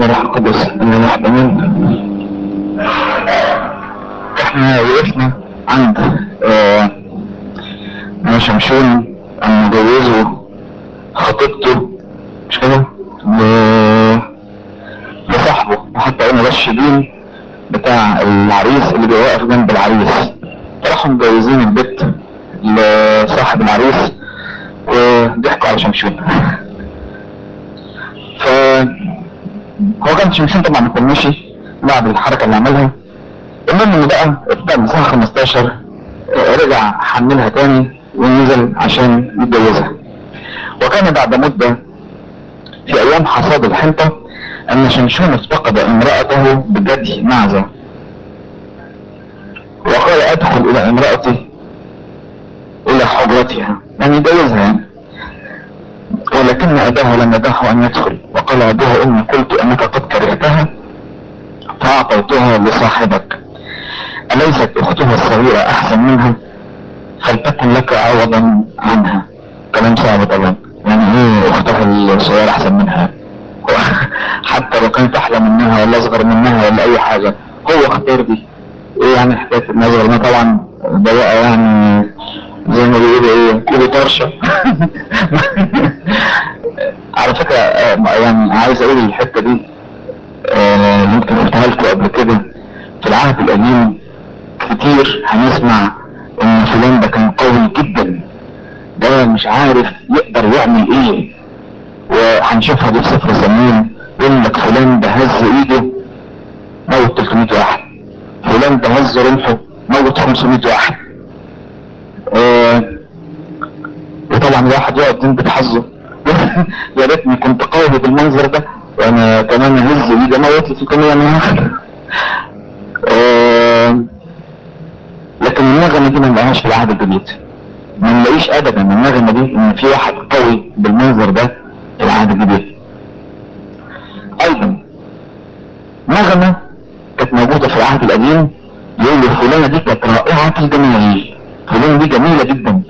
والابن والروح القدس اللي واحد امين. احنا وقفنا عند شمشون ان جوزوا خطيبته مش كده لصاحبه، وحتى قلنا ده الشبين بتاع العريس اللي بيوقف جنب العريس، راحوا مجوزين البت لصاحب العريس وضحكوا على شمشون. فهو كان شمشون طبعا مكمشي بعد الحركة اللي عملها. المهم انه بقى بعد الساعة 15 رجع حملها تاني ونزل عشان يتجوزها. وكان بعد مدة في ايام حصاد الحنطة ان شمشون افتقد امرأته بجدي معزة، وقال ادخل الى امرأتي الى حجرتها، يعني يتجوزها يعني. ولكن اباه لم يدعه ان يدخل، وقال ابوها اني قلت انك قد كرهتها فاعطيتها لصاحبك، اليست اختها الصغيرة احسن منها؟ فلتكن لك عوضا عنها. كلام صعب طبعا، يعني ايه اختها الصغيرة احسن منها؟ حتى لو كانت احلى منها ولا اصغر منها ولا اي حاجة، هو اختار دي. ايه يعني حكاية النظر ما طبعا ده بقى يعني زي ما بيقولوا ايه كده طرشة. على فكرة يعني عايز اقول الحتة دي يمكن قلتها لكم قبل كده. في العهد القديم كتير هنسمع ان فلان ده كان قوي جدا، ده مش عارف يقدر يعمل ايه، وهنشوفها دي في سفر صمويل. يقول لك فلان ده هز ايده موت 300 واحد، فلان ده هز رمحه موت 500 واحد. وطبعا الواحد يقعد ينبت حظه. يا ريتني كنت قوي بالمنظر ده وانا كمان هز ايدي موت لي 300 من واحد. لكن النغمة دي ما نلاقيهاش في العهد الجديد، ما نلاقيش ابدا النغمة دي ان في واحد قوي بالمنظر ده في العهد الجديد. ايضا نغمة كانت موجودة في العهد القديم يقول لي فلانة دي كانت رائعة الجمال، فلانة دي جميلة جدا.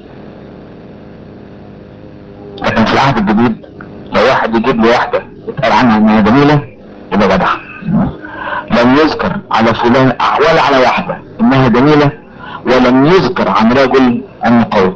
لكن في العهد الجديد لو واحد يجيب لي واحدة يتقال عنها انها جميلة يبقى جدع. لم يذكر على فلان ولا على واحدة انها جميلة، ولم يذكر عن رجل انه قوي.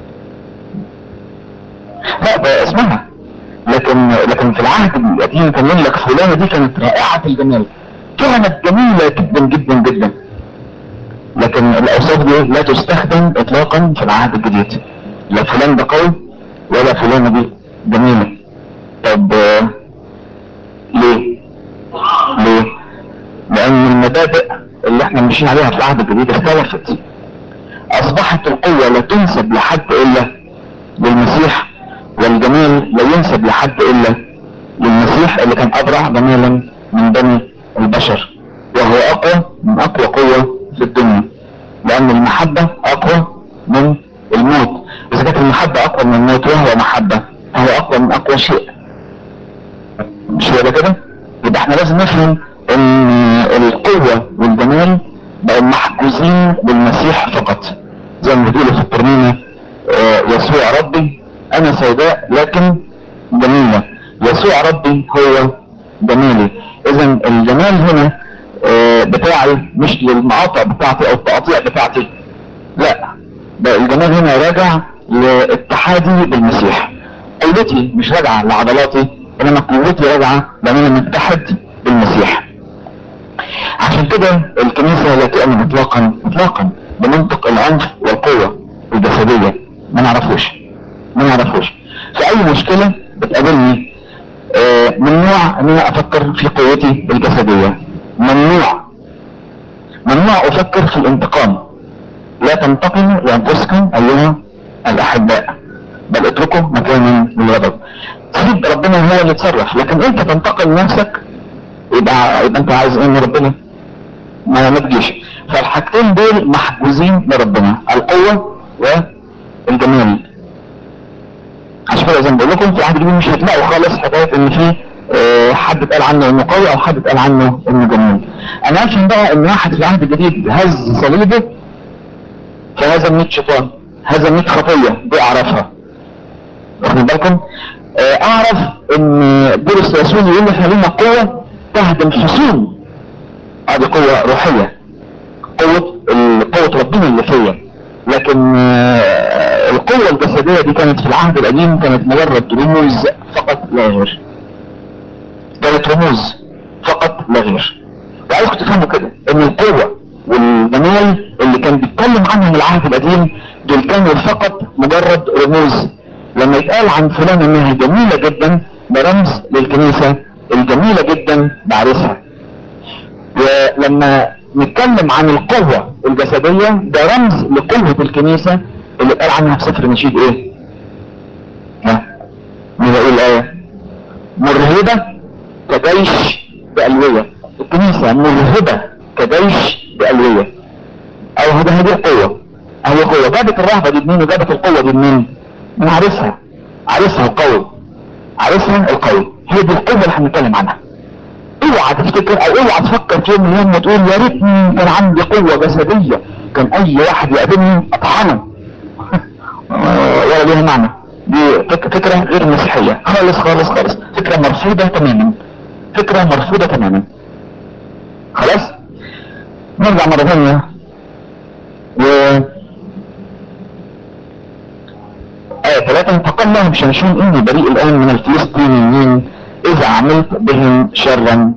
لا ده اسمها، لكن في العهد القديم كان يقول لك فلانة دي كانت رائعة الجمال، كانت جميلة جدا جدا جدا. لكن الاوصاف دي لا تستخدم اطلاقا في العهد الجديد، لا فلان ده قوي ولا فلانة دي جميلة. طب ليه؟ ليه؟ لان المبادئ اللي احنا ماشيين عليها في العهد الجديد اختلفت. اصبحت القوة لا تنسب لحد الا للمسيح، والجمال لا ينسب لحد الا للمسيح اللي كان ابرع جمالا من بني البشر، وهو اقوى من اقوى قوة في الدنيا، لان المحبة اقوى من الموت. اذا كانت المحبة اقوى من الموت وهو محبة فهو اقوى من اقوى شيء، مش هو ده كده؟ يبقى احنا لازم نفهم ان القوة والجمال بقوا محجوزين بالمسيح فقط، زي ما بيقولوا في الترنيمة يسوع ربي انا سوداء لكن جميلة، يسوع ربي هو جميلي. اذا الجمال هنا بتاعي مش للمقاطع بتاعتي او التقاطيع بتاعتي، لا ده الجمال هنا راجع لاتحادي بالمسيح. قوتي مش راجعة لعضلاتي، انما قوتي راجعة لان انا متحد بالمسيح. عشان كده الكنيسة لا تؤمن اطلاقا بمنطق العنف والقوة الجسدية، ما نعرفوش. في اي مشكلة بتقابلني ممنوع ان انا افكر في قوتي الجسدية، ممنوع افكر في الانتقام. لا تنتقموا لانفسكم ايها الاحباء بل اتركوا مكانا للغضب. سيب ربنا هو اللي يتصرف، لكن انت تنتقم نفسك يبقى انت عايز ايه من ربنا؟ ما تجيش. فالحاجتين دول محجوزين لربنا، القوة والجمال. عشان كده زي ما بقول لكم في العهد الجديد مش هتلاقوا خالص حكايه ان في حد اتقال عنه انه قوي او حد اتقال عنه انه جميل. انا افهم بقى ان واحد في العهد الجديد هز صليبه فهذا 100 شيطان، هذا 100 خطيه دي اعرفها، واخدين بالكم؟ اعرف ان بولس الرسول يقول احنا لينا قوه تهدم حصون. هذه قوة روحية، قوة ربنا اللي فيا. لكن القوة الجسدية دي كانت في العهد القديم كانت مجرد رموز فقط لا غير، كانت رموز فقط لا غير. وعايزكم تفهموا كده ان القوة والجمال اللي كان بيتكلم عنهم العهد القديم دول كانوا فقط مجرد رموز. لما يتقال عن فلان انها جميلة جدا ده رمز للكنيسة الجميلة جدا بعرسها. ولما نتكلم عن القوة الجسدية ده رمز لقوة الكنيسة اللي قال عنها في سفر نشيد ايه؟ ها؟ ماذا يقول الآية؟ مرهبة كجيش بألوية. الكنيسة مرهبة كجيش بألوية. او هذه القوة، هي قوة. جابت الرهبة دي منين وجابت القوة دي منين؟ من عارسها، عارسها القوي، عارسها القوي. هي دي القوة اللي هنتكلم عنها. اوعى تفتكر او اوعى تفكر في يوم من الايام وتقول يا ريتني كان عندي قوة جسدية كان اي واحد يقابلني اطحنه. ولا ليها معنى. دي فكرة غير مسيحية خالص خالص خالص، فكرة مرفوضة تماما، فكرة مرفوضة تماما. خلاص نرجع مرة ثانية و آية 3. فقال لهم شمشون إني بريء الآن من الفلسطينيين إذا عملت بهم شرا.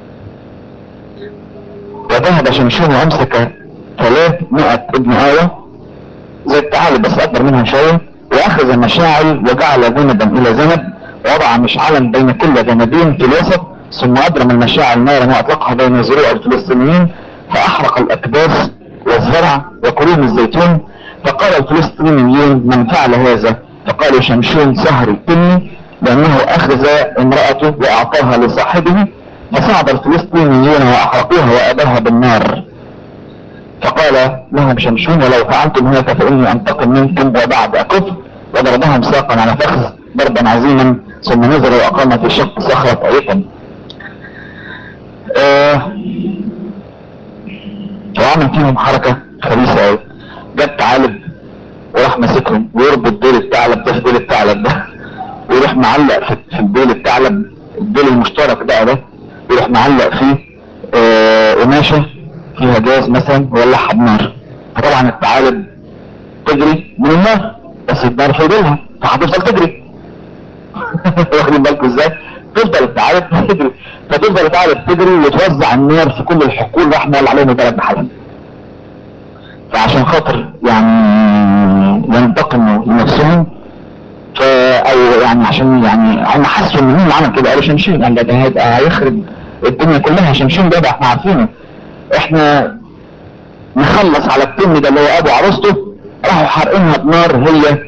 وذهب شمشون وأمسك 300 ابن آوى زي الثعالب بس أكبر منها شوية، وأخذ مشاعل وجعل ذنبا إلى ذنب ووضع مشعلا بين كل ذنبين في الوسط، ثم أبرم المشاعل نارا وأطلقها بين زروع الفلسطينيين فأحرق الأكباس والزرع وكروم الزيتون. فقال الفلسطينيين من فعل هذا؟ فقالوا شمشون سهر التني لأنه أخذ امرأته وأعطاها لصاحبه. فصعد الفلسطينيون وأحرقوها وأباها بالنار. فقال لهم شمشون ولو فعلتم هذا فإني أنتقم منكم وبعد أكف. وضربهم ساقا على فخذ ضربا عظيما ثم نزل وأقام في شق صخرة أيقن. وعمل فيهم حركة خبيثة أوي. جاب ثعالب وراح ماسكهم ويربط ديل الثعلب ده في ديل الثعلب ده، ويروح معلق في الديل الثعلب الديل المشترك ده ويروح معلق فيه قماشة فيها جاز مثلا وولعها بنار. فطبعا الثعالب تجري من النار بس النار في ديلها فهتفضل تجري. واخدين بالكم ازاي؟ تفضل الثعالب تجري، فتفضل الثعالب تجري وتوزع النار في كل الحقول راح مولع عليهم البلد بحالهم. فعشان خاطر يعني ينتقموا لنفسهم او يعني عشان يعني هم حسوا ان هم عمل كده قالوا شمشون يعني ده هيخرب الدنيا كلها. شمشون ده احنا عارفينه، احنا نخلص على التم ده اللي هو ابو عروسته. راحوا حارقينها بنار هي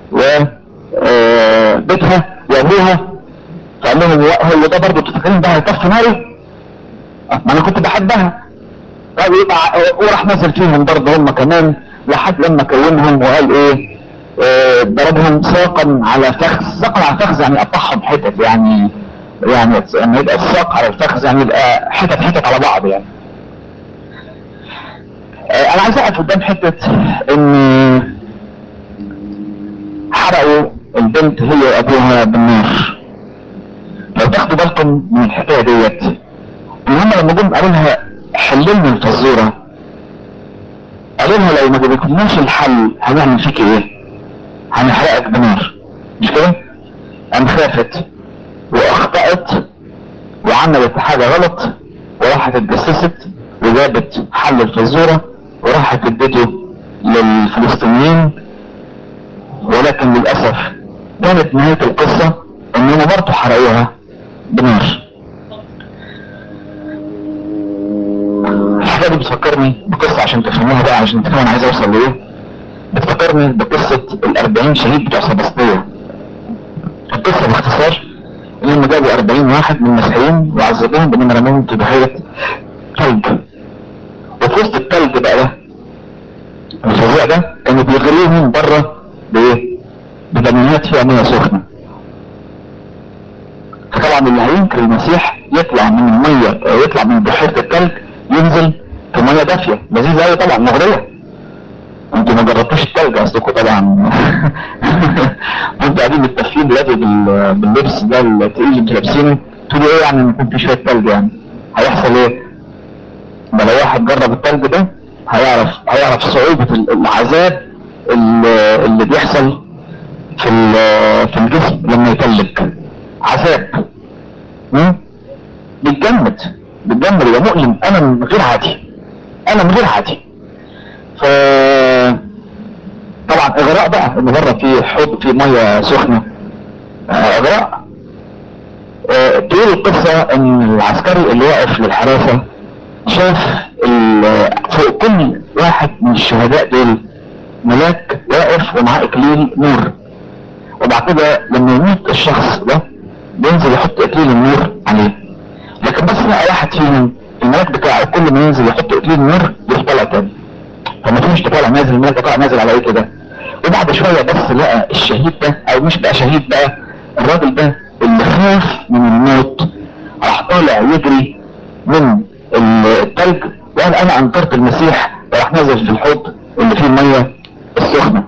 وبيتها وابوها. فقال لهم هو ده برضه تفكرين ده هيطفي ناري؟ ما انا كنت بحبها. وراح نزل فيهم برضه هم كمان لحد لما كونهم وقال ايه ضربهم ساقا على فخذ. ساقا على فخذ يعني قطعهم حتت، يعني لما يبقى الساق على الفخذ يعني يبقى حتت على بعض يعني. انا عايز اقف قدام حته ان حرقوا البنت هي وابوها بالنار. لو تاخدوا بالكم من الحكايه ديت ان هم لما جم قالوا لها حللنا الفزوره، قالوا لها لو ما جبتلناش الحل هنعمل فيك ايه؟ هنحرقك بنار، مش كده؟ قام خافت واخطأت وعملت حاجة غلط وراحت اتجسست وجابت حل الفزورة وراحت ادته للفلسطينيين. ولكن للأسف كانت نهاية القصة انهم برضه حرقوها بنار. الحاجة دي بتفكرني بقصة عشان تفهموها بقى، عشان تفهموا انا عايز اوصل لايه. بتفكرني بقصة ال40 شهيد بتوع سباسطية. القصة باختصار انهم جابوا 40 واحد من المسيحيين وعذبوهم بانهم رموهم في بحيرة ثلج. وفي وسط الثلج بقى ده الفظيع ده كانوا بيغلوهم بره بايه؟ بدميات فيها ميه سخنه. فطبعا اللي هينكر المسيح يطلع من الميه يطلع من بحيره الثلج ينزل في ميه دافيه لذيذه قوي طبعا مغريه. انتوا ما جربتوش الثلج اصلكم طبعا. انتوا قاعدين متدفين دلوقتي باللبس ده التقيل اللي انتوا لابسينه تقولوا ايه يعني ما يكون في شويه ثلج يعني. هيحصل ايه؟ ده لو واحد جرب التلج ده هيعرف صعوبة العذاب اللي بيحصل في الجسم لما يتلج. عذاب بيتجمد يبقى مؤلم، ألم غير عادي. ف طبعا اغراء بقى، ان بره في حوض في ميه سخنه، اغراء. تقول القصه ان العسكري اللي واقف للحراسه شاف فوق كل واحد من الشهداء دول ملاك واقف ومعاه اكليل نور، وبعد كده لما يموت الشخص ده بينزل يحط اكليل النور عليه. لكن بس لقى واحد فيهم الملاك بتاعه كل ما ينزل يحط اكليل النور يروح طالع تاني، فما فيش طالع نازل، الملاك طالع نازل على ايه كده. وبعد شويه بس لقى الشهيد ده، او مش بقى شهيد بقى، الراجل ده اللي خاف من الموت راح طالع يجري من التلج وقال انا انكرت المسيح، وراح نازل في الحوض اللي فيه الميه السخنه.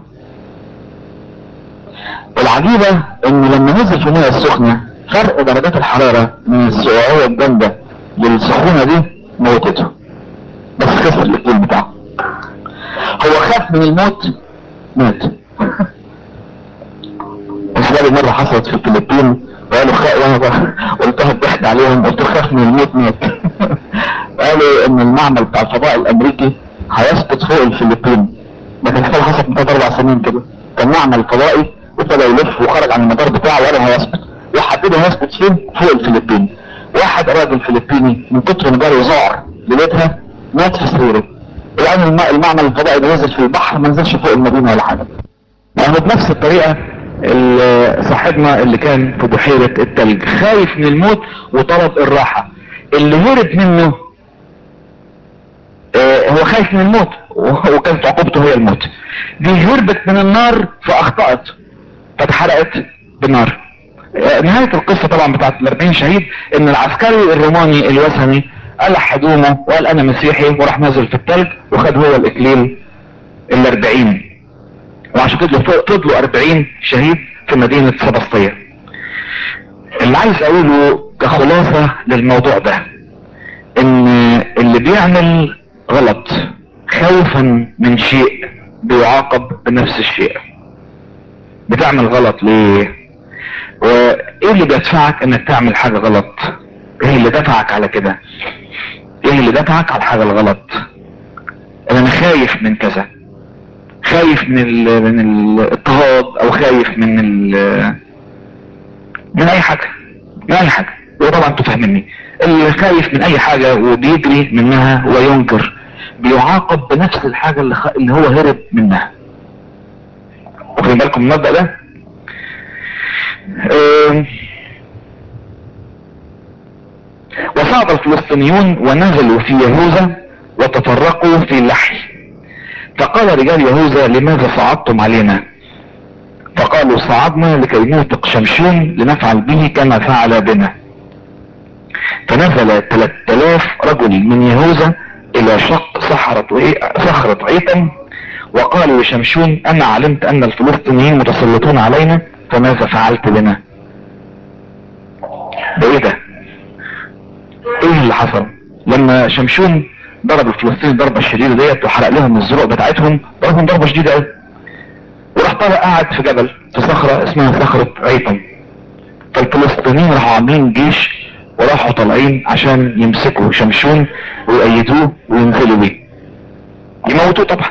العجيبه ان لما نزل في الميه السخنه فرق درجات الحراره من السقوعيه الجامده للسخونه دي موتته، بس خسر الاكليل بتاعه. هو خاف من الموت، مات. اسباب مرة حصلت في الفلبين وقالوا وانا قلتها الضحك عليهم، قلت خاف من الموت مات. قالوا ان المعمل بتاع الفضاء الامريكي هيسقط فوق الفلبين، ده كان حصلت من 3-4 سنين كده. كان معمل فضائي وابتدى يلف وخرج عن المدار بتاعه وقال هيسقط، وحددوا هيسقط فين؟ فوق الفلبين. واحد راجل فلبيني من كتر ما جاله ذعر ليلتها مات في سريره. الان المعمل الفضائي ده نزل في البحر، ما نزلش فوق المدينه ولا حاجه. يعني بنفس الطريقة صاحبنا اللي كان في بحيرة التلج خايف من الموت وطلب الراحة، اللي هرب منه هو خايف من الموت وكانت عقوبته هي الموت. دي هربت من النار فاخطأت فاتحرقت بالنار. نهاية القصة طبعا بتاعت ال40 شهيد ان العسكري الروماني الوثني قلع هدومه وقال انا مسيحي وراح نازل في التلج وخد هو الاكليل ال40، وعشان كده فضلوا 40 شهيد في مدينة سبسطية. اللي عايز اقوله كخلاصة للموضوع ده ان اللي بيعمل غلط خوفا من شيء بيعاقب بنفس الشيء. بتعمل غلط ليه؟ وايه اللي بيدفعك انك تعمل حاجة غلط؟ ايه اللي دفعك على كده؟ ايه اللي دفعك على الحاجة الغلط؟ انا خايف من كذا، خايف من الاضطهاد، او خايف من اي حاجة، وطبعا انتوا فاهميني. اللي خايف من اي حاجة وبيجري منها وينكر بيعاقب بنفس الحاجة اللي هو هرب منها. واخدين بالكم من المبدأ ده؟ وصعد الفلسطينيون ونزلوا في يهوذا وتفرقوا في لحي، فقال رجال يهوذا لماذا صعدتم علينا؟ فقالوا صعدنا لكي نوثق شمشون لنفعل به كما فعل بنا. فنزل 3000 رجل من يهوذا الى شق صخرة عيطم وقالوا لشمشون انا علمت ان الفلسطينيين متسلطون علينا فماذا فعلت بنا؟ ده ايه ده؟ ايه اللي حصل لما شمشون ضرب الفلسطينيين ضربة الشديدة ديت وحرق لهم الزروع بتاعتهم؟ ضربهم ضربة شديدة قوي، وراح طالع قاعد في جبل في صخرة اسمها صخرة عيطم. فالفلسطينيين راحوا عاملين جيش وراحوا طالعين عشان يمسكوا شمشون ويأيدوه وينزلوا بيه يموتوه طبعا.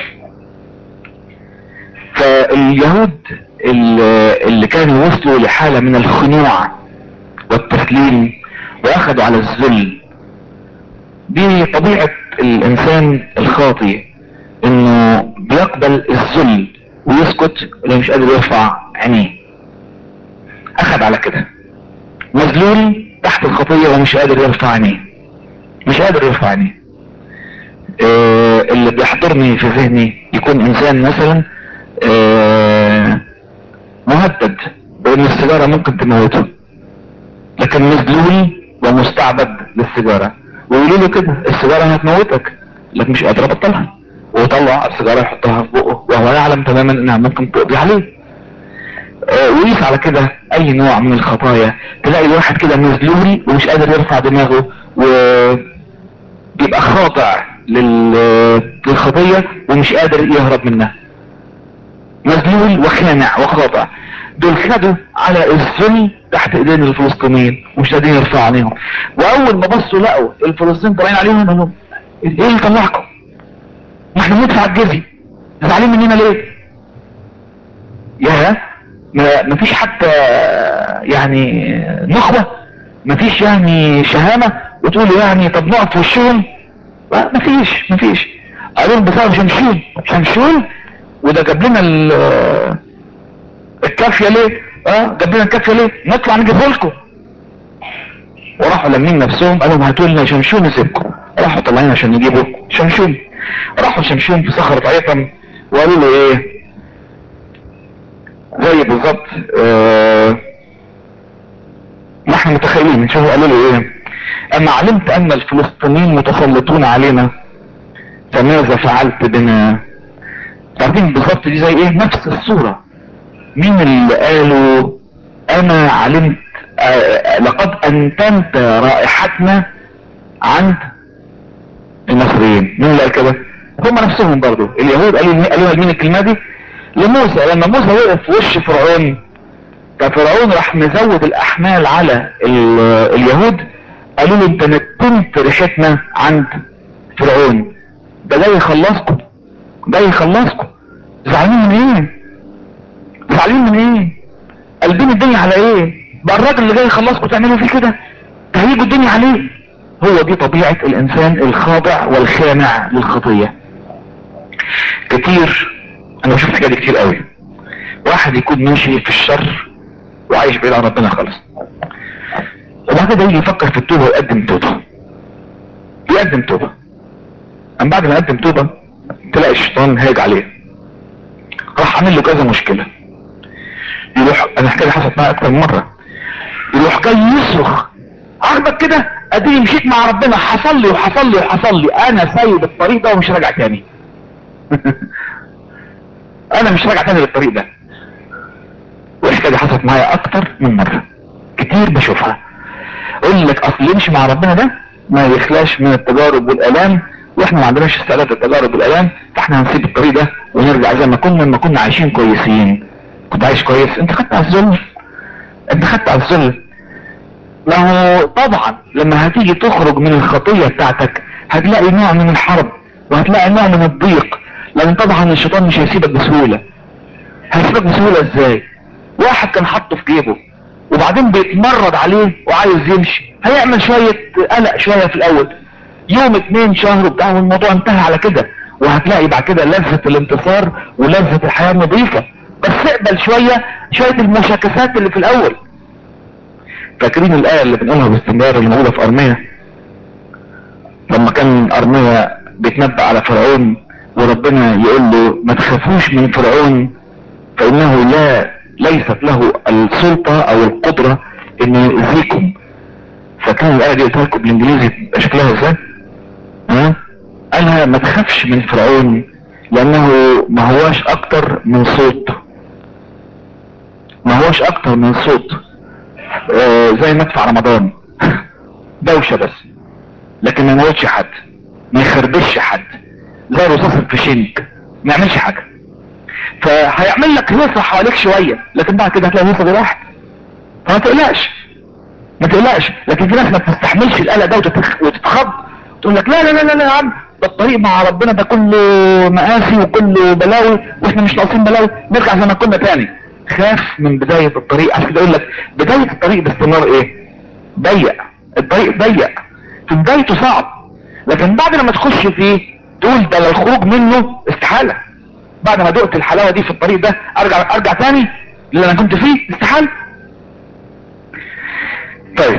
فاليهود اللي كانوا وصلوا لحالة من الخنوع والتسليم واخدوا على الذل، دي طبيعة الانسان الخاطئ انه بيقبل الذل ويسكت لو مش قادر يرفع عينيه. اخد على كده، مذلول تحت الخطية ومش قادر يرفع عينيه، اللي بيحضرني في ذهني يكون انسان مثلا مهدد بان السيجارة ممكن تموته، لكن مذلول ومستعبد للسيجارة، ويقولوا له كده السيجارة هتموتك لكن مش قادر ابطلها، ويطلع السيجارة يحطها في بقه وهو يعلم تماما انها ممكن تقضي عليه. ويقيس على كده اي نوع من الخطايا تلاقي الواحد كده مذلول ومش قادر يرفع دماغه وبيبقى خاضع للخطية ومش قادر يهرب منها، مذلول وخانع وخاضع. دول خدوا على الذل تحت ايدين الفلسطينيين ومش قادرين يرفعوا عليهم، واول ما بصوا لقوا الفلسطينيين طالعين عليهم قالوا ايه اللي طلعكم؟ ما احنا بندفع الجزية، زعلانين مننا ليه؟ يا ما فيش حتى يعني نخوة، ما فيش يعني شهامة وتقول يعني طب نقف في وشهم؟ ما فيش. قالوا لهم بسبب شمشون وده جاب لنا الكافية ليه؟ جاب لنا الكافية ليه؟ نطلع نجيبه لكم. وراحوا لمين نفسهم قالوا هاتوا لنا شمشون نسيبكم. راحوا طالعين عشان يجيبوا شمشون. راحوا شمشون في صخرة عيطم وقالوا له ايه زي بالظبط ما احنا متخيلين. شوفوا قالوا له ايه: اما علمت ان الفلسطينيين متسلطون علينا فماذا فعلت بنا؟ عارفين بالظبط دي زي ايه؟ نفس الصورة. مين اللي قالوا انا علمت لقد انتنت رائحتنا عند المصريين؟ مين اللي قال كده؟ هم نفسهم برضو اليهود قالوا لمين الكلمة دي؟ لموسى. لما موسى وقف في وش فرعون ففرعون راح مزود الاحمال على اليهود، قالوا له انت نتنت ريحتنا عند فرعون، ده جاي يخلصكم، زعلانين من ايه؟ قلبين الدنيا على ايه؟ بقى الراجل اللي جاي يخلصكم تعملوا فيه كده؟ تهيجوا الدنيا عليه. هو دي طبيعة الانسان الخاضع والخانع للخطية. كتير انا شفت كده كتير قوي، واحد يكون ماشي في الشر وعايش بعيد عن ربنا خالص، وبعد كده يجي يفكر في التوبة ويقدم توبة. اما بعد ما يقدم توبة تلاقي الشيطان هاج عليه، راح عامل له كذا مشكلة. يروح، انا حكاية حصلت معايا اكتر من مرة، يروح جاي يصرخ عاجبك كده اديني مشيت مع ربنا، حصل لي انا سايب الطريق ده ومش راجع تاني. انا مش راجع تاني للطريق ده. والحكاية دي حصلت معايا اكتر من مرة، كتير بشوفها. اقول لك اصل يمشي مع ربنا ده ما يخلاش من التجارب والالام، واحنا ما عندناش استعداد للتجارب والالام، فاحنا هنسيب الطريق ده ونرجع زي ما كنا عايشين كويسين. كنت عايش كويس، انت خدت على الذل. ما هو طبعا لما هتيجي تخرج من الخطية بتاعتك هتلاقي نوع من الحرب وهتلاقي نوع من الضيق، لان طبعا الشيطان مش هيسيبك بسهولة. ازاي؟ واحد كان حاطه في جيبه وبعدين بيتمرد عليه وعايز يمشي، هيعمل شوية قلق شوية في الاول، يوم 2 شهر بتاع والموضوع انتهى على كده، وهتلاقي بعد كده لذة الانتصار ولذة الحياة النظيفة. بس اقبل شوية المشاكسات اللي في الاول. فاكرين الآية اللي بنقولها باستمرار اللي موجودة في أرمية، لما كان أرمية بيتنبأ على فرعون وربنا يقول له ما تخافوش من فرعون فإنه ليست له السلطة أو القدرة إن يؤذيكم. فكان الآية دي قلتها لكم بالإنجليزي شكلها إزاي؟ قالها ما تخافش من فرعون لأنه ما هواش أكتر من صوت، زي مدفع رمضان دوشة بس، لكن ما يموتش حد، ما يخربش حد، زي رصاص الفشنك ما يعملش حاجة. فهيعمل لك هيصة حواليك شوية لكن بعد كده هتلاقي الهيصة دي راحت. فما تقلقش. لكن في ناس ما بتستحملش القلق ده وتتخض تقول لك لا يا عم، ده الطريق مع ربنا ده كله مآسي وكله بلاوي واحنا مش ناقصين بلاوي، نرجع زي ما كنا تاني. خاف من بداية الطريق. عشان كده اقول لك بداية الطريق باستمرار ايه؟ الطريق ضيق في بدايته صعب، لكن بعد لما تخش فيه تقول ده الخروج منه استحالة. بعد ما دقت الحلاوة دي في الطريق ده ارجع تاني اللي انا كنت فيه استحالة. طيب،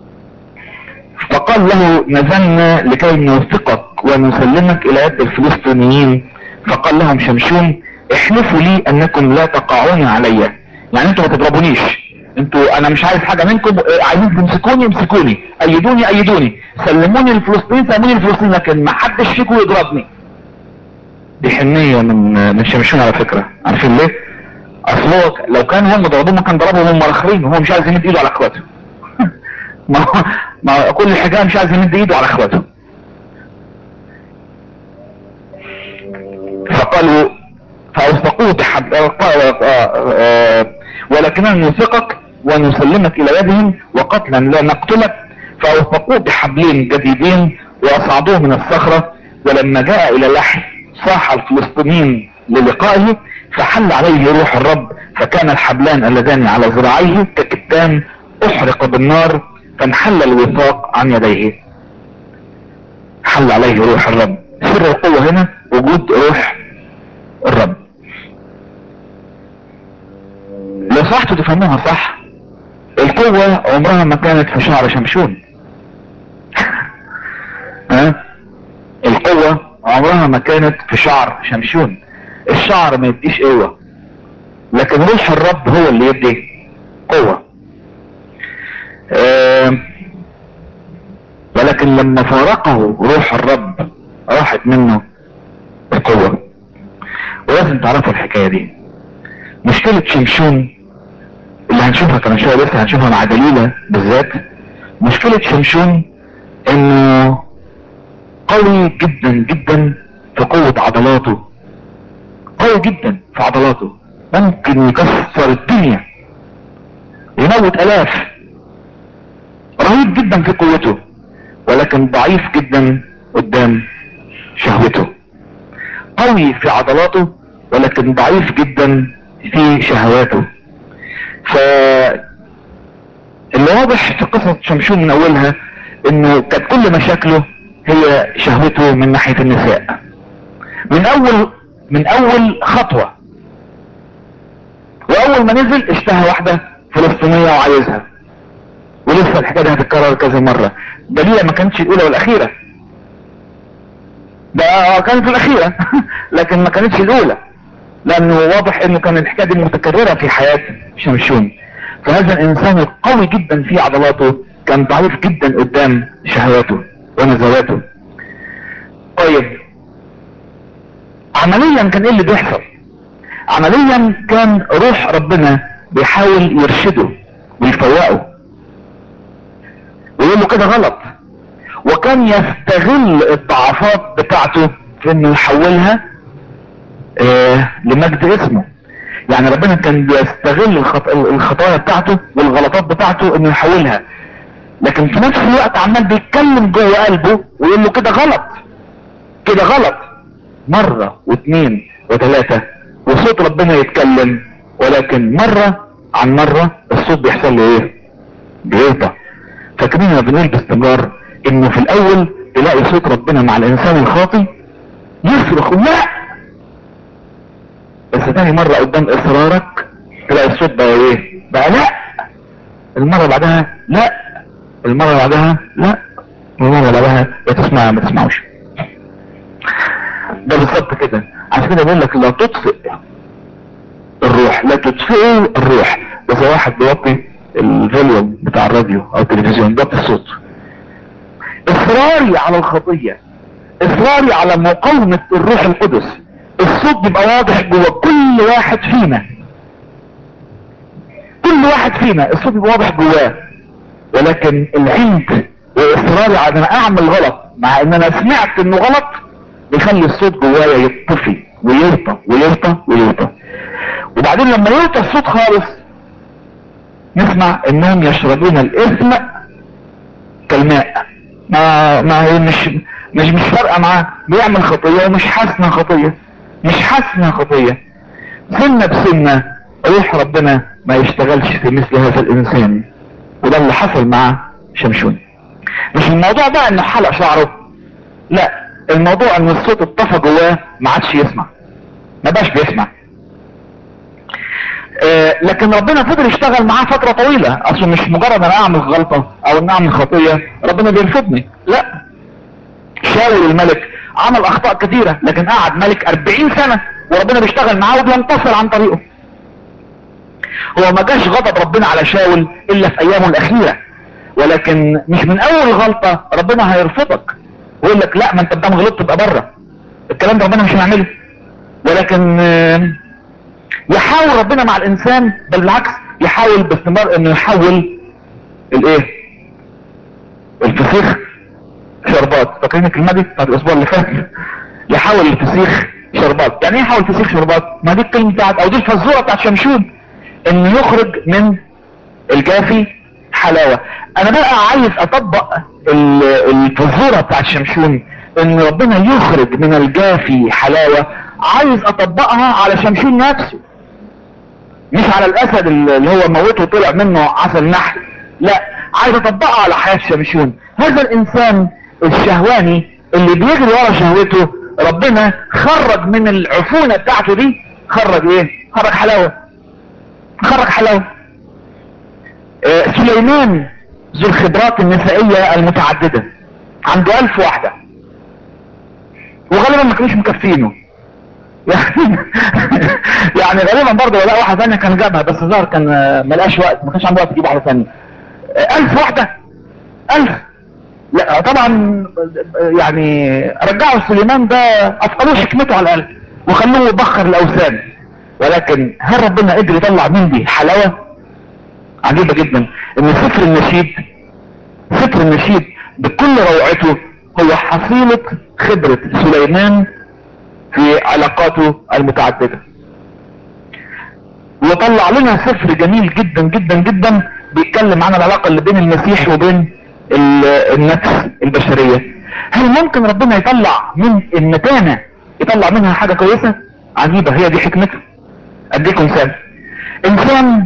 فقال له نزلنا لكي نوثقك ونسلمك الى يد الفلسطينيين. فقال لهم شمشون احلفوا لي انكم لا تقعون علي، يعني انتوا ما تضربونيش، انا مش عايز حاجة منكم، عايزين امسكوني، ايدوني، سلموني الفلسطينيين، لكن ما حدش فيكم يضربني. دي حنية من شمشون على فكرة. عارفين ليه؟ اصل هو لو كان هم ضربوه ما كان ضربهم هم الاخرين، وهو مش عايز يمد ايده على اخواته. ما كل الحكايه مش عايز يمد ايده على اخواته. فقالوا فاوثقوه ولكننا نوثقك ونسلمك الى يدهم وقتلا لا نقتلك. فاوثقوه بحبلين جديدين واصعدوه من الصخرة. ولما جاء الى لحم صاح الفلسطينيين للقائه فحل عليه روح الرب، فكان الحبلان اللذان على ذراعيه ككتان احرق بالنار، فانحل الوثاق عن يديه. حل عليه روح الرب. سر القوة هنا وجود روح الرب. لو صحتوا تفهموها صح، القوة عمرها ما كانت في شعر شمشون. ها؟ القوة عمرها ما كانت في شعر شمشون. الشعر ما يديش قوة، لكن روح الرب هو اللي يدي قوة. ولكن لما فارقه روح الرب راحت منه القوة. ولازم تعرفوا الحكاية دي. مشكلة شمشون اللي هنشوفها كمان شوية، لسه هنشوفها مع دليلة بالذات. مشكلة شمشون انه قوي جدا جدا في قوة عضلاته، قوي جدا في عضلاته، ممكن يكسر الدنيا، يموت الاف، رهيب جدا في قوته، ولكن ضعيف جدا قدام شهوته. قوي في عضلاته ولكن ضعيف جدا في شهواته. اللي واضح في قصة شمشون من اولها انه كانت كل مشاكله هي شهوته من ناحية النساء. من اول خطوة، واول ما نزل اشتهى واحدة فلسطينية وعايزها، ولسه الحكاية دي هتتكرر كذا مرة. دليلة ما كانتش الاولى والاخيرة، ده كانت الاخيرة لكن ما كانتش الاولى، لانه واضح انه كان الحكاية دي متكررة في حياة شمشون. فهذا الانسان القوي جدا في عضلاته كان ضعيف جدا قدام شهواته ونزواته. طيب عمليا كان ايه اللي بيحصل؟ عمليا كان روح ربنا بيحاول يرشده ويفوقه ويقول له كده غلط، وكان يستغل الضعفات بتاعته في انه يحولها لمجد اسمه. يعني ربنا كان بيستغل الخطايا بتاعته والغلطات بتاعته انه يحولها، لكن في نفس الوقت عمال بيتكلم جوه قلبه ويقول له كده غلط، كده غلط، مرة واثنين وثلاثة، وصوت ربنا يتكلم، ولكن مرة عن مرة الصوت بيحصل له ايه؟ بيهدى. فاكرين لما بنقول باستمرار انه في الاول تلاقي صوت ربنا مع الانسان الخاطي يصرخ لا، بس تاني مرة قدام اصرارك تلاقي الصوت بقى ايه؟ بقى لا. المرة بعدها لا، المرة بعدها لا، المرة بعدها بتسمع ما تسمعوش. ده بالظبط كده. عشان كده بقول لك لا تطفئ الروح، لا تطفئوا الروح. بس واحد بيوطي الفوليوم بتاع الراديو او التلفزيون، ده الصوت. اصراري على الخطية، اصراري على مقاومة الروح القدس، الصوت بيبقى واضح جوه كل واحد فينا، كل واحد فينا الصوت بيبقى واضح جواه. ولكن العند واصراري على ان انا اعمل غلط مع ان انا سمعت انه غلط بيخلي الصوت جوايا يطفي ويرطى ويرطى ويرطى. وبعدين لما يرطى الصوت خالص نسمع انهم يشربون الاثم كالماء. ما هي مش فارقه معاه، بيعمل خطيه ومش حاسس خطيه، مش حاسس خطيه. سنه بسنه روح ربنا ما يشتغلش في مثل هذا الانسان. وده اللي حصل مع شمشون. مش الموضوع بقى انه حلق شعره، لا، الموضوع ان الصوت اتطفى جواه ما عادش يسمع، ما بقاش بيسمع. لكن ربنا فضل يشتغل معاه فترة طويلة. اصلا مش مجرد انا اعمل غلطة او ان اعمل خطية ربنا بيرفضني، لا. شاول الملك عمل اخطاء كثيرة لكن قعد ملك 40 سنة وربنا بيشتغل معاه وبينتصر عن طريقه. هو ما جاش غضب ربنا على شاول الا في ايامه الاخيرة، ولكن مش من اول غلطة ربنا هيرفضك ويقول لك لا ما انت بدام غلطت تبقى بره. الكلام ده ربنا مش هيعمله. ولكن يحاول ربنا مع الانسان، بل بالعكس يحاول باستمرار انه يحول الايه؟ الفسيخ شربات. فاكرين الكلمه دي بتاعت الاسبوع اللي فات؟ يحول الفسيخ شربات. يعني ايه يحول الفسيخ شربات؟ ما دي الكلمه بتاعت، او دي الفزوره بتاعت شمشون، انه يخرج من الجافي حلاوه. انا بقى عايز اطبق الفزوره بتاعت شمشون، ان ربنا يخرج من الجافي حلاوه، عايز اطبقها على شمشون نفسه، مش على الاسد اللي هو موته وطلع منه عسل نحل، لا، عايز اطبقها على حياة شمشون. هذا الانسان الشهواني اللي بيجري ورا شهوته، ربنا خرج من العفونة بتاعته دي، خرج ايه؟ خرج حلاوة. خرج حلاوة. سليمان ذو الخبرات النسائية المتعددة، عنده 1000 واحدة، وغالبا ما كانوش مكفينه. يعني غالبا برضه ولا واحدة ثانية كان جابها، بس ظهر كان ملقاش وقت، ما كانش عنده وقت يجيب واحدة ثانية. 1000 واحدة، 1000. لا طبعا، يعني رجعوا سليمان ده، اثقلوه حكمته على القلب وخلوه يبخر الاوثان. ولكن هل ربنا قدر يطلع من دي حلاوة؟ عجيبة جدا ان سفر النشيد بكل روعته هو حصيلة خبرة سليمان في علاقاته المتعددة، وطلع لنا سفر جميل جدا جدا جدا بيتكلم عن العلاقة اللي بين المسيح وبين النفس البشرية. هل ممكن ربنا يطلع من المتانة، يطلع منها حاجة كويسة؟ عجيبة، هي دي حكمته. اديكم مثال. انسان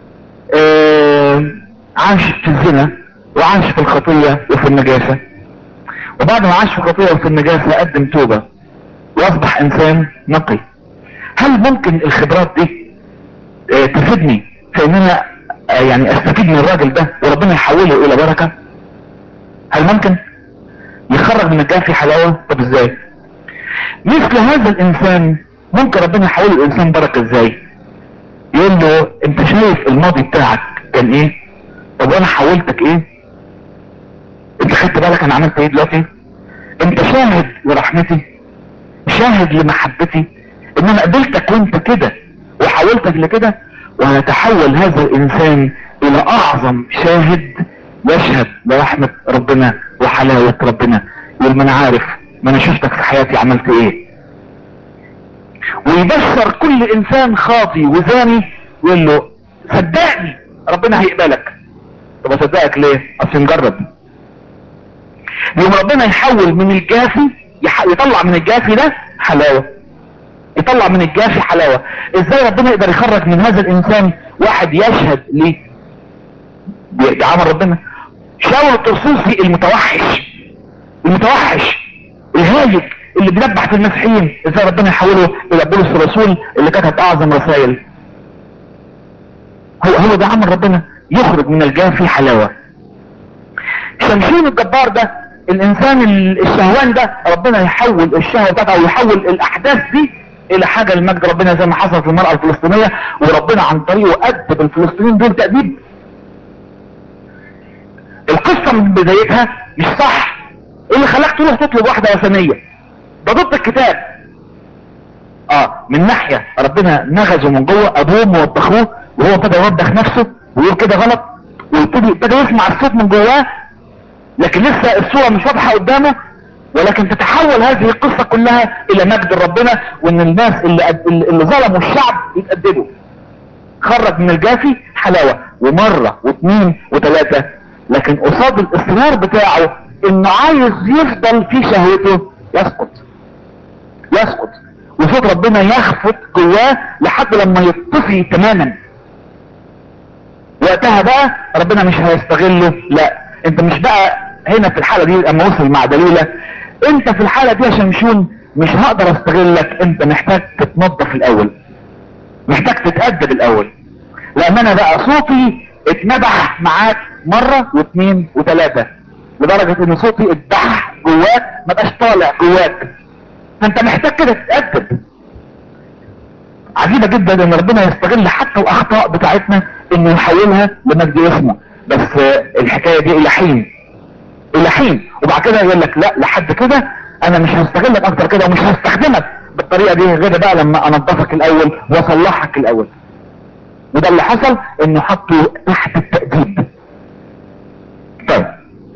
عاش في الزنا وعاش في الخطية وفي النجاسة، وبعد ما عاش في الخطية وفي النجاسة قدم توبة واصبح انسان نقي. هل ممكن الخبرات دي تفيدني في ان انا يعني استفيد من الراجل ده وربنا يحوله الى بركة؟ هل ممكن يخرج من الجافي حلاوة؟ طب ازاي؟ مثل هذا الانسان ممكن ربنا يحوله الانسان بركة ازاي؟ يقول له انت شايف الماضي بتاعك كان ايه؟ طب وانا حولتك ايه؟ انت خدت بالك انا عملت ايه دلوقتي؟ انت شاهد لرحمتي، شاهد لمحبتي، ان انا قبلتك وانت كده وحولتك لكده. وهيتحول هذا الانسان الى اعظم شاهد يشهد لرحمة ربنا وحلاوة ربنا. يقول ما انا عارف، ما انا شفتك في حياتي عملت ايه. ويبشر كل انسان خاطي وزاني، يقول له صدقني ربنا هيقبلك. طب اصدقك ليه؟ اصل نجرب. يوم ربنا يحول من الجافي، يطلع من الجافي ده حلاوة، يطلع من الجافي حلاوة. ازاي ربنا يقدر يخرج من هذا الانسان واحد يشهد ليه؟ ده عمل ربنا. شاول الطرسوسي المتوحش الهايج اللي بيذبح في المسيحيين، ازاي ربنا يحوله الى بولس الرسول اللي كتب اعظم رسائل؟ هو ده عمل ربنا، يخرج من الجافي حلاوة. شمشون الجبار ده، الانسان الشهوان ده، ربنا يحول الشهوة بتاعته او يحول الاحداث دي الى حاجة لمجد ربنا، زي ما حصل في المرأة الفلسطينية، وربنا عن طريقه ادب الفلسطينيين دول تأديب. القصة من بدايتها مش صح. ايه اللي خلاك تروح تطلب واحدة وثنية؟ ده ضد الكتاب. من ناحية ربنا نغزه من جوه، ابوه موبخوه وهو ابتدى يوبخ نفسه ويقول كده غلط، وابتدى يسمع الصوت من جواه، لكن لسه الصورة مش واضحة قدامه. ولكن تتحول هذه القصة كلها الى مجد ربنا، وان الناس اللي ظلموا الشعب يتأدبوا. خرج من الجافي حلاوة، ومرة واثنين وثلاثة. لكن قصاد الاصرار بتاعه انه عايز يفضل في شهوته، يسقط وصوت ربنا يخفت جواه لحد لما يطفي تماما. وقتها بقى ربنا مش هيستغله. لا، انت مش بقى هنا في الحالة دي اما وصل مع دليلة، انت في الحالة دي يا شمشون مش هقدر استغلك، انت محتاج تتنظف الاول، محتاج تتأدب الاول. لان انا بقى صوتي اتنبح معاك مرة واثنين وثلاثة، لدرجة ان صوتي اتبح جواك ما بقاش طالع جواك، فانت محتاج كده تتأدب. عجيبة جدا ان ربنا يستغل حتى الاخطاء بتاعتنا انه يحولها لمجد اسمه. بس الحكاية دي الى حين وبعد كده يقول لك لا، لحد كده انا مش هستغلك اكتر كده ومش هستخدمك بالطريقة دي غير بقى لما انضفك الاول واصلحك الاول. وده اللي حصل، انه حطوا تحت التأديب. طيب،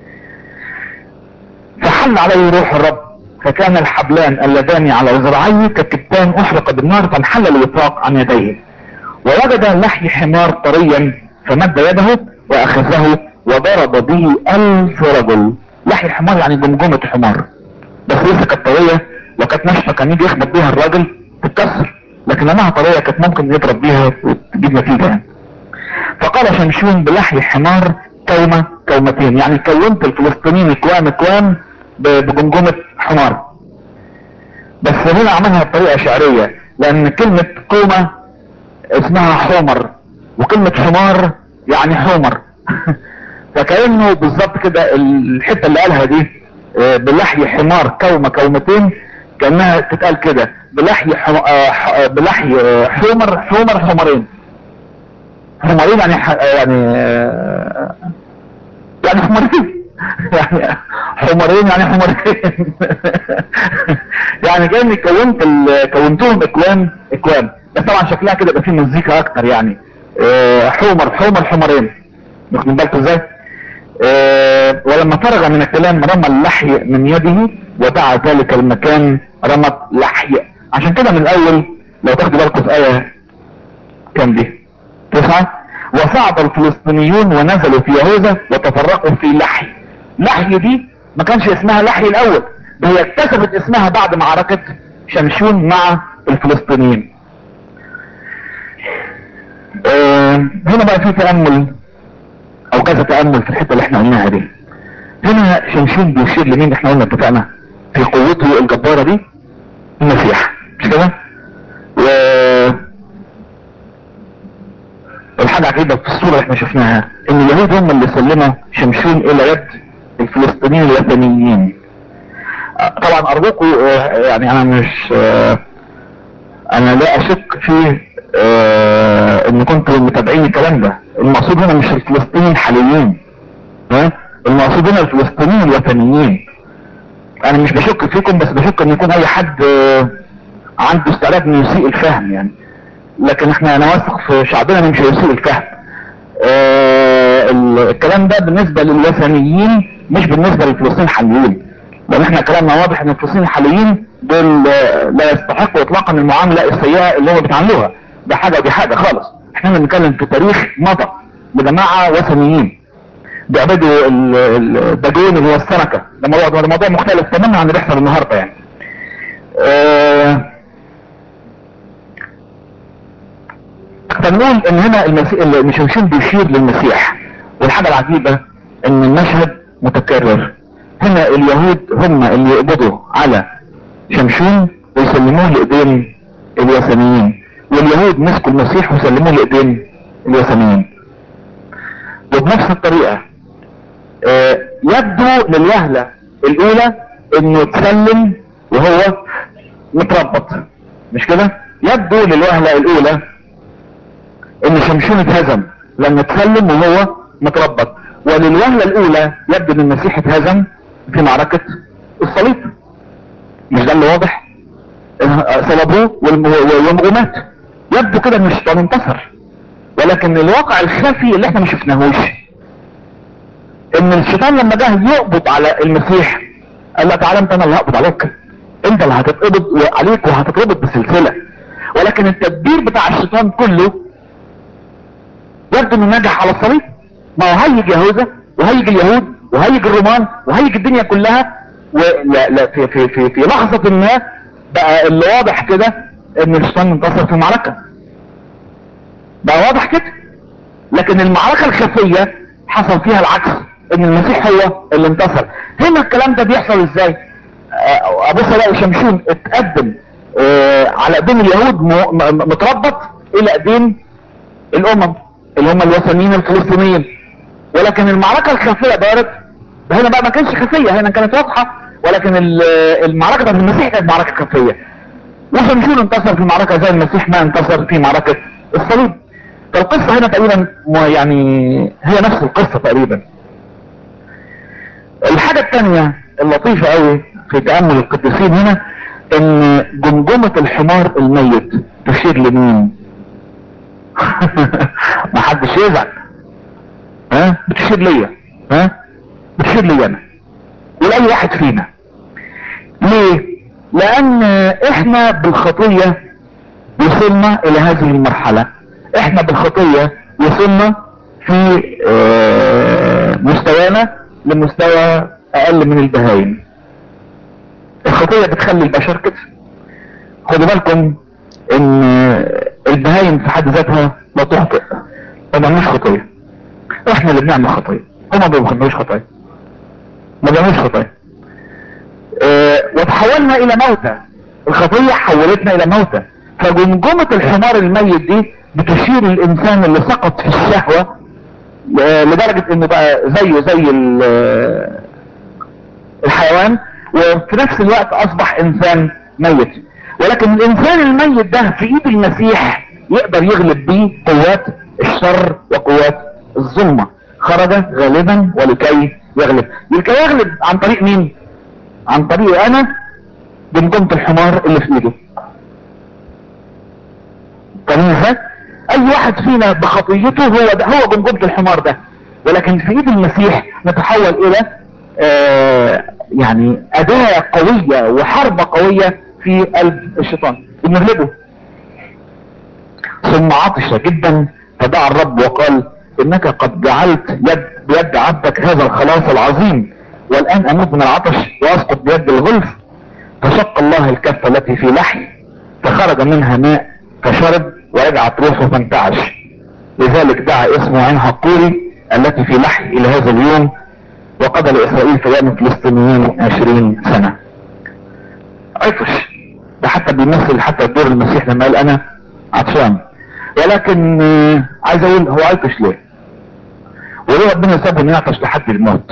فحل عليه روح الرب، فكان الحبلان اللذان على ذراعيه ككتان احرق بالنار، فانحل الوثاق عن يديه، ووجد لحي حمار طريا فمد يده واخذه وضرب به 1000 رجل. لحي الحمار يعني جمجمة حمار، بس لسه كانت طرية، لو كانت ناشفة كان يجي يخبط بيها الراجل تتكسر، لكن لانها طرية كانت ممكن يضرب بيها وتجيب نتيجة يعني. فقال شمشون بلحي حمار كومة كومتين، يعني كونت الفلسطينيين كوام بجمجمة حمار. بس هنا عملها بطريقة شعرية، لان كلمة كومة اسمها حمر، وكلمة حمار يعني حمر. فكأنه بالظبط كده الحتة اللي قالها دي بلحي حمار كومة كومتين، كأنها تتقال كده بلحي حمر حمرين. حمرين يعني يعني حمرين. يعني حمرين يعني حمرين. يعني كأني كونتهم اكوام، بس طبعا شكلها كده يبقى فيه مزيكا اكتر يعني. حمر حمرين، واخدين بالكم ازاي؟ ولما فرغ من الكلام رمى اللحي من يده ودعا ذلك المكان رمت لحي. عشان كده من الاول لو تاخدوا بالكم في ايه كام دي 9، وصعد الفلسطينيون ونزلوا في يهوذا وتفرقوا في لحي. لحي دي ما كانش اسمها لحي الاول، ده هي اكتسبت اسمها بعد معركة شمشون مع الفلسطينيين. هنا بقى في تأمل او كذا تأمل في الحتة اللي احنا قلناها دي. هنا شمشون بيشير لمين؟ احنا قلنا اتفقنا في قوته الجبارة دي المسيح، مش كده؟ الحاجة عجيبة في الصورة اللي احنا شفناها ان اليهود هم اللي سلموا شمشون الى يد الفلسطينيين الوثنيين. طبعا ارجوكم يعني انا مش انا لا اشك في ان كنتوا متابعين الكلام ده. المقصود هنا مش الفلسطينيين الحاليين، المقصود هنا الفلسطينيين الوثنيين. انا مش بشك فيكم، بس بشك ان يكون اي حد عنده استعداد انه يسيء الفهم يعني، لكن احنا نواثق في شعبنا انه مش هيسيء الفهم. الكلام ده بالنسبة للوثنيين مش بالنسبة للفلسطينيين الحاليين، لان احنا كلامنا واضح ان الفلسطينيين الحاليين دول لا يستحقوا اطلاقا المعاملة السيئة اللي هم بيتعاملوها. ده حاجة ودي حاجة خالص. احنا بنتكلم في تاريخ مضى بجماعة وثنيين بيعبدوا الدجون اللي هو السمكة. ده موضوع مختلف تماما عن اللي بيحصل النهارده يعني. فنقول ان هنا شمشون بيشير للمسيح. والحاجة العجيبة ان المشهد متكرر. هنا اليهود هم اللي يقبضوا على شمشون ويسلموه لايدين الوثنيين، واليهود مسكوا المسيح وسلموه لايدين الوثنيين. وبنفس الطريقة يبدو للوهلة الاولى انه اتسلم وهو متربط، مش كده؟ يبدو للوهلة الاولى ان شمشون اتهزم لما اتسلم وهو متربط، وللوهلة الاولى يبدو ان المسيح اتهزم في معركة الصليب. مش ده اللي واضح؟ صلبوه ومات. يبدو كده ان الشيطان انتصر، ولكن الواقع الخفي اللي احنا ما شفناهوش ان الشيطان لما جه يقبض على المسيح قال له تعالى انت، انا اللي هقبض عليك، انت اللي هتتقبض عليك وهتتربط بسلسلة. ولكن التدبير بتاع الشيطان كله يبدو انه نجح على الصليب. ما هو هيجي يهوذا وهيجي اليهود وهيجي الرومان وهيجي الدنيا كلها، ولا لا في لحظة ما بقى اللي واضح كده ان الشيطان انتصر في المعركة، بقى واضح كده. لكن المعركة الخفية حصل فيها العكس، ان المسيح هو اللي انتصر. هنا الكلام ده بيحصل ازاي؟ ابص الاقي شمشون اتقدم على ايدين اليهود متربط الى ايدين الامم اللي هم الوثنيين الفلسطينيين. ولكن المعركة الخفية دارت هنا بقى، ما كانش خفية، هنا كانت واضحة، ولكن المعركة بتاعت المسيح كانت معركة خفية. وشمشون انتصر في معركة زي المسيح ما انتصر في معركة الصليب. فالقصة هنا تقريبا يعني هي نفس القصة تقريبا. الحاجة الثانية اللطيفة قوي في تأمل القديسين هنا ان جمجمة الحمار الميت تشير لمين؟ ما حدش يزعل، ها؟ بتشير ليا، ها؟ بتشير لي انا ولاي واحد فينا. ليه؟ لان احنا بالخطية وصلنا الى هذه المرحلة. احنا بالخطية وصلنا في مستوانا لمستوى اقل من البهايم. الخطية بتخلي البشر كده. خدوا بالكم ان البهايم في حد ذاتها لا تخطئ، ما بيعملوش خطية. احنا اللي بنعمل خطية، هما ما بيعملوش خطية، ما بيعملوش خطية. وتحولنا الى موتى، الخطية حولتنا الى موتى. فجمجمة الحمار الميت دي بتشير الانسان اللي سقط في الشهوة لدرجة انه بقى زيه زي الحيوان، وفي نفس الوقت اصبح انسان ميت. ولكن الانسان الميت ده في ايد المسيح يقدر يغلب بيه قوات الشر وقوات الظلمة. خرج غالبا ولكي يغلب. لكي يغلب عن طريق مين؟ عن طريق انا، جمجمة الحمار اللي في ايده. فاهمين؟ اي واحد فينا بخطيته هو ده، هو جمجمة الحمار ده. ولكن في ايد المسيح نتحول الى يعني اداة قوية وحربة قوية في قلب الشيطان بنغلبه. ثم عطش جدا فدعا الرب وقال انك قد جعلت بيد عبدك هذا الخلاص العظيم، والان اموت من العطش واسقط بيد الغلف. فشق الله الكفة التي في لحم فخرج منها ماء فشرب ورجعت روحه فانتعش. لذلك دعا اسمه عين حقوري التي في لحم الى هذا اليوم. وقضى لاسرائيل في يوم الفلسطينيين 20 سنة. عطش ده حتى بيمثل حتى دور المسيح لما قال انا عطشان. ولكن عايز اقول هو عطش ليه؟ وليه ربنا سابه انه يعطش لحد الموت؟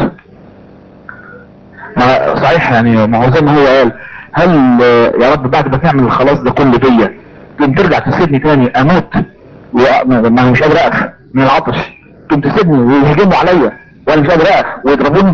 ما صحيح يعني، ما هو زي ما هو قال هل يا رب بعد ما تعمل الخلاص ده كله بيا تقوم ترجع تسيبني تاني اموت وما مش قادر اقف من العطش؟ تقوم تسيبني ويهجموا عليا وانا مش قادر اقف ويضربوني؟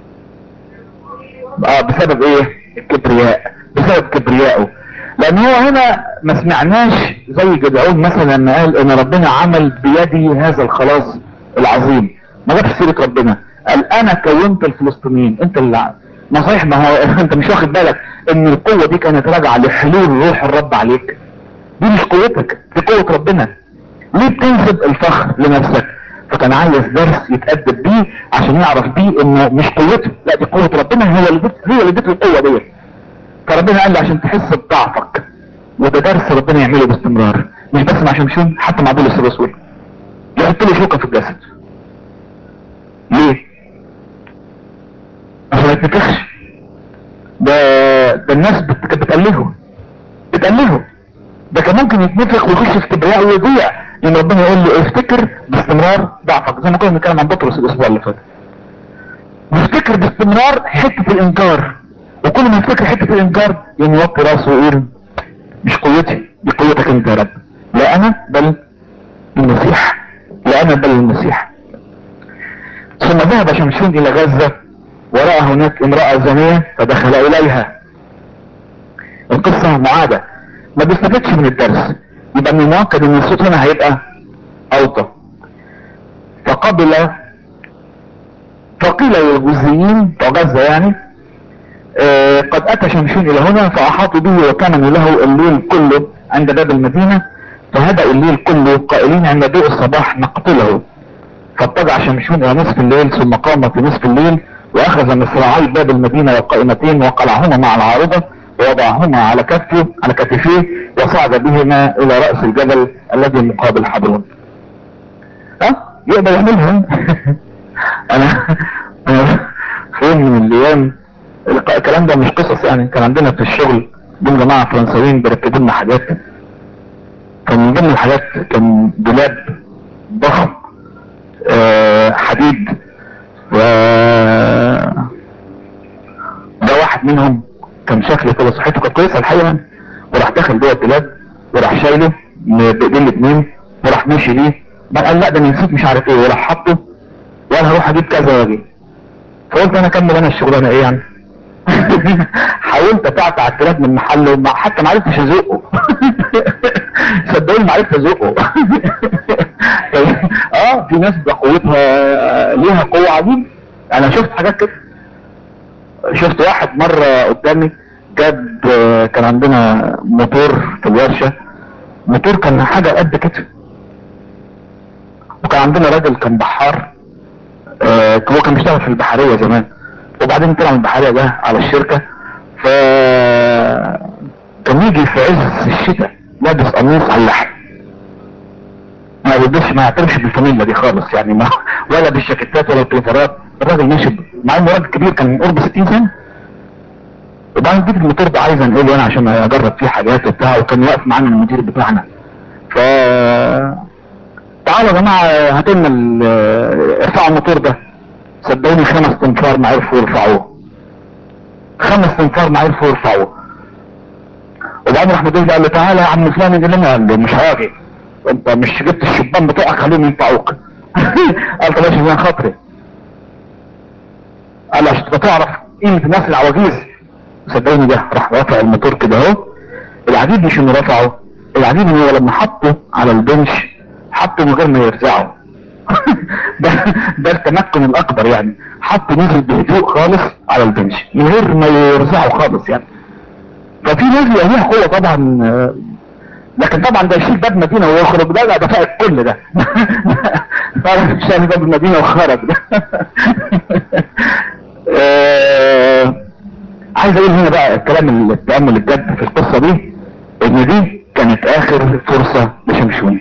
بسبب ايه؟ الكبرياء، بسبب كبريائه. لان هو هنا ما سمعناش زي جدعون مثلا لما قال ان ربنا عمل بيدي هذا الخلاص العظيم. ما جابش سيره ربنا، قال انا كونت الفلسطينيين. انت اللي ما صحيح، ما هو انت مش واخد بالك ان القوه دي كانت راجعه لحلول روح الرب عليك. دي مش قوتك، دي قوه ربنا. ليه بتنسب الفخر لنفسك؟ فكان عايز درس يتأدب بيه عشان يعرف بيه انه مش قوته، لا دي قوة ربنا، هي اللي ادت القوة دي. فربنا قال لي عشان تحس بضعفك، وده درس ربنا يعمله باستمرار، مش بس مع شمشون، حتى مع بولس الرسول يحط له شوكة في الجسد. ليه؟ عشان ما يتنفخش. ده الناس بتألهه. ده كان ممكن يتنفخ ويخش في كبرياء ويضيع، لان ربنا يقول له افتكر باستمرار ضعفك، زي ما كنا بنتكلم عن بطرس الاسبوع اللي فات. يفتكر باستمرار حتة الانكار، وكل ما يفتكر حتة الانكار يوطي راسه ويقول مش قوتي، دي قوتك انت يا رب، لا انا بل المسيح، لا انا بل المسيح. ثم ذهب شمشون الى غزة ورأى هناك امرأة زانية فدخل اليها. القصة معادة، ما بيستفدش من الدرس، يبقى من المؤكد ان الصوت هنا هيبقى اوطى. فقيل للجزيين بتوع غزة يعني قد اتى شمشون الى هنا فاحاطوا به وكمنوا له الليل كله عند باب المدينة، فهدأوا الليل كله قائلين عند ضوء الصباح نقتله. فاضطجع شمشون الى نصف الليل ثم قام في نصف الليل واخذ مصراعي باب المدينة والقائمتين وقلعهما مع العارضة ووضعهما على كتفيه وصعد بهما الى رأس الجبل الذي مقابل حضرون. يقدر يعملها. انا في يوم من الايام، الكلام ده مش قصص يعني، كان عندنا في الشغل دول جماعة فرنساويين بيركبوا لنا حاجات. كان من ضمن الحاجات كان دولاب ضخم حديد، و ده واحد منهم كان شكله كده صحته كانت كويسه الحقيقه، وراح داخل جوه الدولاب وراح شايله بايدين الاثنين وراح ماشي بيه. ما قال لا ده انا نسيت مش عارف ايه، وراح حطه وانا هروح اجيب كذا واجي. فقلت انا اكمل انا الشغلانه ايه يعني. حاولت اتعتع الكلاب من محله، حتى ما عرفتش ازقه. صدقوني ما عرفت ازقه. اه، في ناس بقوتها ليها قوة عجيبة. انا شفت حاجات كده. شفت واحد مرة قدامي جاب، كان عندنا موتور في الورشة، موتور كان حاجة قد كده، وكان عندنا راجل كان بحار، هو كان بيشتغل في البحرية زمان، وبعدين طلع من البحرية ده على الشركة. ف كان يجي في عز الشتاء لابس قميص على اللحم، ما بيلبسش، ما يعترفش بالفانيلا دي خالص يعني، ما ولا بالشاكيتات ولا البليفرات. الراجل ماشي مع انه راجل كبير، كان قرب 60 سنة. وبعدين جيت الموتور ده عايز انقله انا عشان اجرب فيه حاجات وبتاع، وكان واقف معانا المدير بتاعنا. ف تعالوا يا جماعه هاتوا لنا ارفعوا الموتور ده. صدقوني 5 تنفار ما عرفوا يرفعوه، 5 تنفار ما عرفوا يرفعوه. وبعدين راح مدير قال له تعالى يا عم فلان انقل لنا، قال له مش هاجي، انت مش جبت الشبان بتوعك خليهم ينفعوك. قال طب عشان خاطري، قال عشان تبقى تعرف قيمه الناس العواجيز. صدقني ده راح رافع الموتور كده اهو. العجيب مش انه رفعه، العجيب انه لما حطه على البنش حطه من غير ما يرزعه. ده ده التمكن الاكبر يعني، حطه نزل بهدوء خالص على البنش من غير ما يرزعه خالص يعني. ففي ناس ليها قوه طبعا، لكن طبعا ده يشيل باب مدينه ويخرج، ده فاق كل ده. فعلا شال باب المدينه وخرج ده. عايز اقول هنا بقى الكلام، التأمل الجد في القصة دي، ان دي كانت اخر فرصة لشمشون.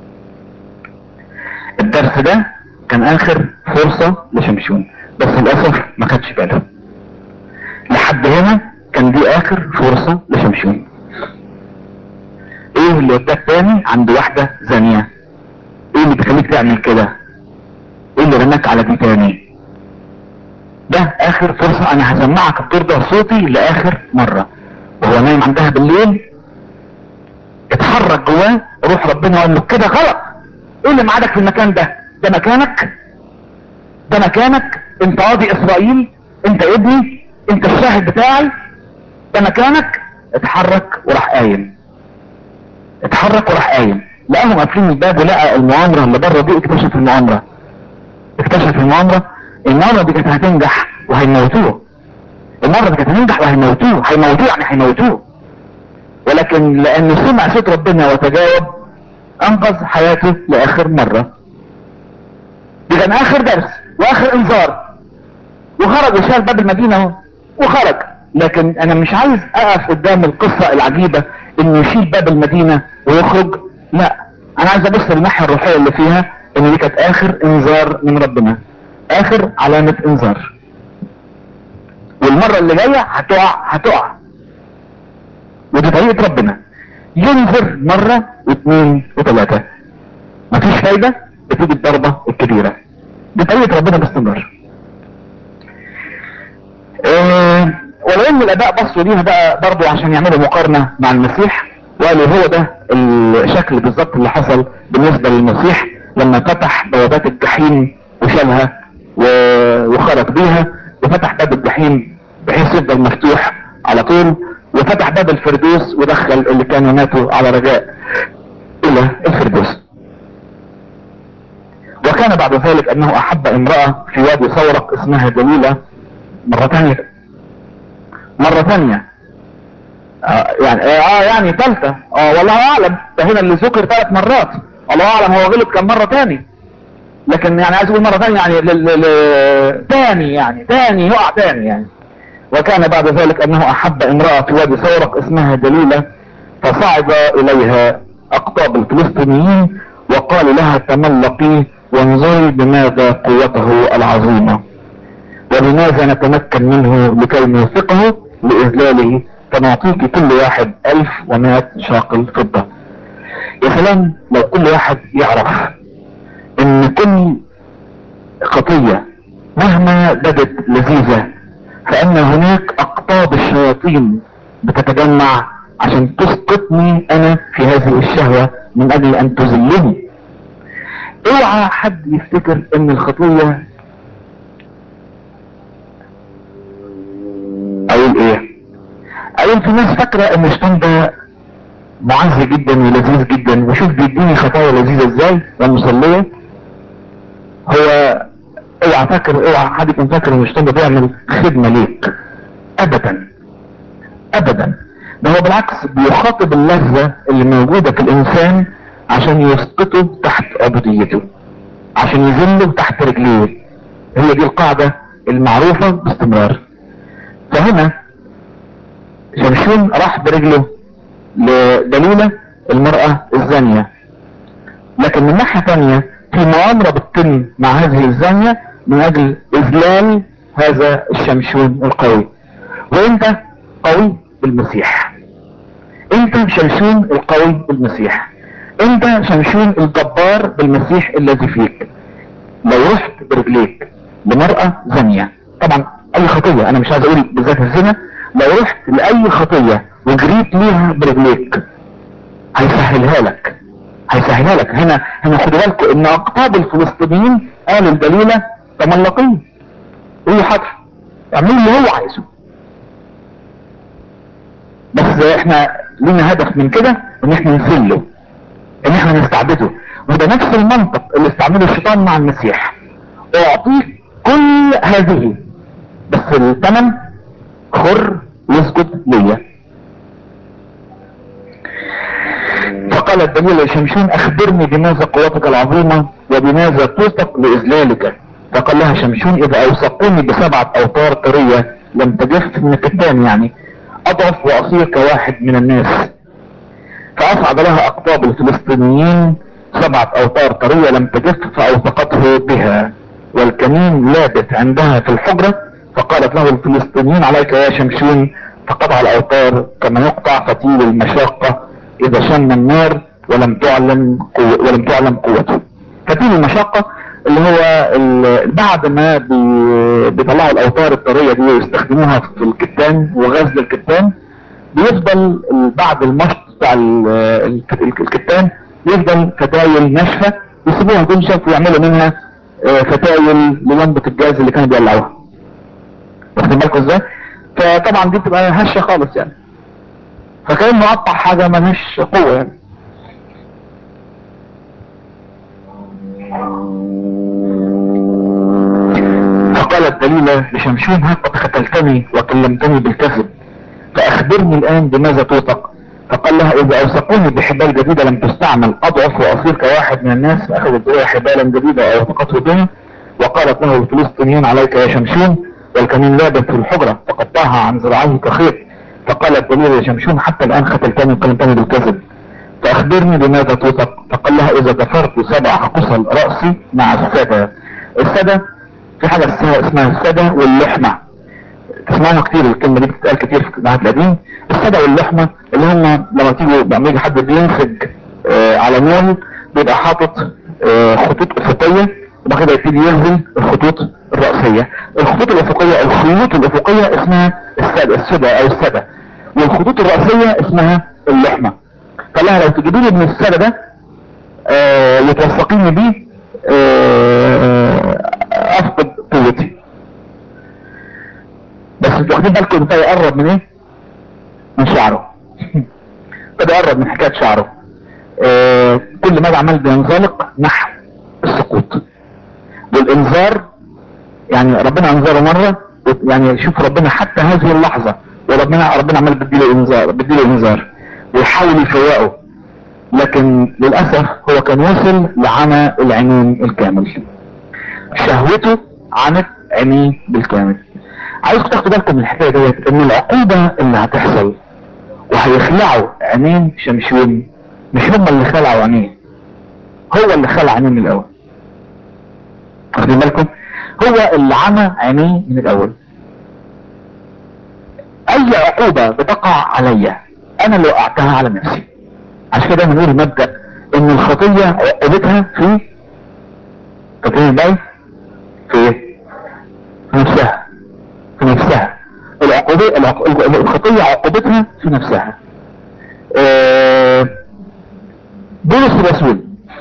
الدرس ده كان اخر فرصة لشمشون، بس للاسف ما خدش باله. لحد هنا كان دي اخر فرصة لشمشون. ايه اللي وداك تاني عند واحدة زانية؟ ايه اللي بيخليك تعمل كده؟ ايه اللي رماك على دي تاني؟ ده اخر فرصة. انا هسمعك الدور ده صوتي لاخر مرة. وهو نايم عندها بالليل اتحرك جواه روح ربنا وقال له كده غلط. ايه اللي معادك في المكان ده؟ ده مكانك، ده مكانك، انت قاضي اسرائيل، انت ابني، انت الشاهد بتاعي، ده مكانك. اتحرك وراح قايم، اتحرك وراح قايم. لقاهم قافلين الباب ولقى المؤامرة اللي بره دي. اكتشف المؤامرة، اكتشف المؤامرة. المؤامرة دي كانت هتنجح وهيموتوه، المرة دي كانت هتنجح وهيموتوه، هيموتوه يعني هيموتوه. ولكن لانه سمع صوت ربنا وتجاوب انقذ حياته لاخر مرة. دي كان اخر درس واخر انذار، وخرج وشال باب المدينة اهو وخرج. لكن انا مش عايز اقف قدام القصة العجيبة انه يشيل باب المدينة ويخرج، لا، انا عايز ابص للناحية الروحية اللي فيها، ان دي كانت اخر انذار من ربنا، اخر علامة انذار. والمرة اللي جاية هتقع، ودي طريقة ربنا، ينذر مرة واثنين وثلاثة، مفيش فايدة، بتيجي الضربة الكبيرة. دي طريقة ربنا باستمرار. ولو ان الاباء بصوا ليها بقى برضو عشان يعملوا مقارنة مع المسيح، وقالوا هو ده الشكل بالظبط اللي حصل بالنسبة للمسيح لما فتح بوابات الجحيم وشالها وخرج بيها، وفتح باب الجحيم بحيث يفضل مفتوح على طول، وفتح باب الفردوس ودخل اللي كانوا ماتوا على رجاء الى الفردوس. وكان بعد ذلك انه احب امرأة في وادي صورق اسمها دليلة مرة ثانية، مرة ثانية، يعني ثالثة، والله اعلم، ده هنا اللي ذكر 3 مرات، الله اعلم هو غلط كم مرة تاني، لكن يعني عايز اقول مرة ثانية يعني تاني، يعني تاني يقع تاني يعني. وكان بعد ذلك انه احب امرأة في وادي صورق اسمها دليلة، فصعد اليها اقطاب الفلسطينيين وقال لها تملقي وانظري بماذا قوته العظيمة، وبماذا نتمكن منه لكي نوثقه لإذلاله، فنعطيك كل واحد 1100 شاقل فضة. يا سلام لو كل واحد يعرف ان كل خطية مهما بدت لذيذة فان هناك اقطاب الشياطين بتتجمع عشان تسقطني انا في هذه الشهوة من اجل ان تذلني. اوعى حد يفتكر ان الخطية، اقول ايه، بعدين في ناس فاكرة ان الشيطان ده معز جدا ولذيذ جدا، وشوف بيديني خطايا لذيذة ازاي ومصلية. هو اوعى حد يكون فاكر ان الشيطان ده بيعمل خدمة ليك، ابدا ابدا. ده هو بالعكس بيخاطب اللذة اللي موجودة في الانسان عشان يسقطه تحت عبوديته، عشان يذله تحت رجليه. هي دي القاعدة المعروفة باستمرار. فهنا شمشون راح برجله لدليلة المرأة الزانية، لكن من ناحية تانية في مؤامرة بتتم مع هذه الزانية من اجل اذلال هذا الشمشون القوي. وانت قوي بالمسيح، انت شمشون القوي بالمسيح، انت شمشون الجبار بالمسيح الذي فيك. لو رحت برجليك لمرأة زانية، طبعا اي خطية، انا مش عايز اقول بالذات الزنا، لو رحت لاي خطية وجريت ليها برجليك هيسهلها لك، هيسهلها لك. هنا خدوا بالكم ان اقطاب الفلسطينيين قالوا الدليلة تملقين، قولوا حاضر اعملوا اللي هو عايزه، بس احنا لينا هدف من كده ان احنا نذله، ان احنا نستعبده. وده نفس المنطق اللي استعمله الشيطان مع المسيح، اعطيك كل هذه بس الثمن خر واسجد ليا. فقال الدليل لشمشون اخبرني بماذا قوتك العظيمة وبماذا توثق لاذلالك. فقال لها شمشون اذا اوثقوني ب7 اوتار طرية لم تجف من الكتان، يعني اضعف واصير كواحد من الناس. فاصعد لها اقطاب الفلسطينيين 7 اوتار طرية لم تجف فاوثقته بها، والكمين لابث عندها في الحجرة. فقالت له الفلسطينيين عليك يا شمشون، فقطع الاوتار كما يقطع فتيل المشاقة اذا شن النار ولم تعلم قوته. فتيل المشاقة اللي هو بعد ما بيطلعوا الاوتار الطرية دي ويستخدموها في الكتان وغزل الكتان، بيفضل بعد المشط بتاع الكتان يفضل فتايل ناشفة يسيبوها تنشف ويعملوا منها فتايل للمبة الجاز اللي كانوا بيولعوها. واخدين بالكم ازاي؟ فطبعا دي بتبقى هشة خالص يعني، فكأنه قطع حاجة ملهاش قوة يعني. فقالت دليلة لشمشون ها قد قتلتني وكلمتني بالكذب، فاخبرني الان بماذا توثق. فقال لها اذا اوثقوني بحبال جديدة لم تستعمل اضعف واصير كواحد من الناس. فاخذت بها حبالا جديدة اوثقته بها، وقالت له الفلسطينيين عليك يا شمشون، والكمين لابث في الحجرة فقطعها عن ذراعيه كخيط. فقالت دليل يا شمشون حتى الان قتلتني وكلمتني بالكذب، فاخبرني بماذا توثق. فقال لها اذا دفرت 7 قصل رأسي مع السادة. السادة في حاجة اسمها السادة واللحمة، تسمعوا كتير الكلمة دي بتتقال كتير في العهد القديم. السادة واللحمة اللي هم لما يجي حد بينسج على نول بيبقى حاطط خطوط افقية، وبعد كده يبتدي ينزل الخطوط الرأسية. الخطوط الافقية الخيوط الافقية اسمها السدى او السدى، والخطوط الرأسية اسمها اللحمة. قال لها لو تجيبي لي من السدى ده وتوثقيني بيه افقد قوتي. بس انتوا واخدين بالكم ابتدى يقرب من ايه؟ من شعره. ابتدى يقرب من حكايه شعره. كل ما عمال بينزلق نحو السقوط. والانذار يعني ربنا انذره مره، يعني شوف ربنا حتى هذه اللحظه وربنا عمال بيديله انذار ويحاول يفوقه، لكن للاسف هو كان وصل لعمى العينين الكامل، شهوته عمت عينيه بالكامل. عايزكم تاخدوا بالكم من الحكايه ديت، ان العقوبه اللي هتحصل وهيخلعوا عينين شمشون مش هم اللي خلعوا عينيه، هو اللي خلع عينيه من الاول. واخدين بالكم؟ هو اللي عمى عينيه من الاول. اي عقوبه بتقع عليا انا اللي وقعتها على نفسي. عشان كده بنقول مبدا ان الخطيه عقوبتها في فاكرين ازاي؟ في نفسها، في نفسها. الخطيه عقوبتها في نفسها. بولس الرسول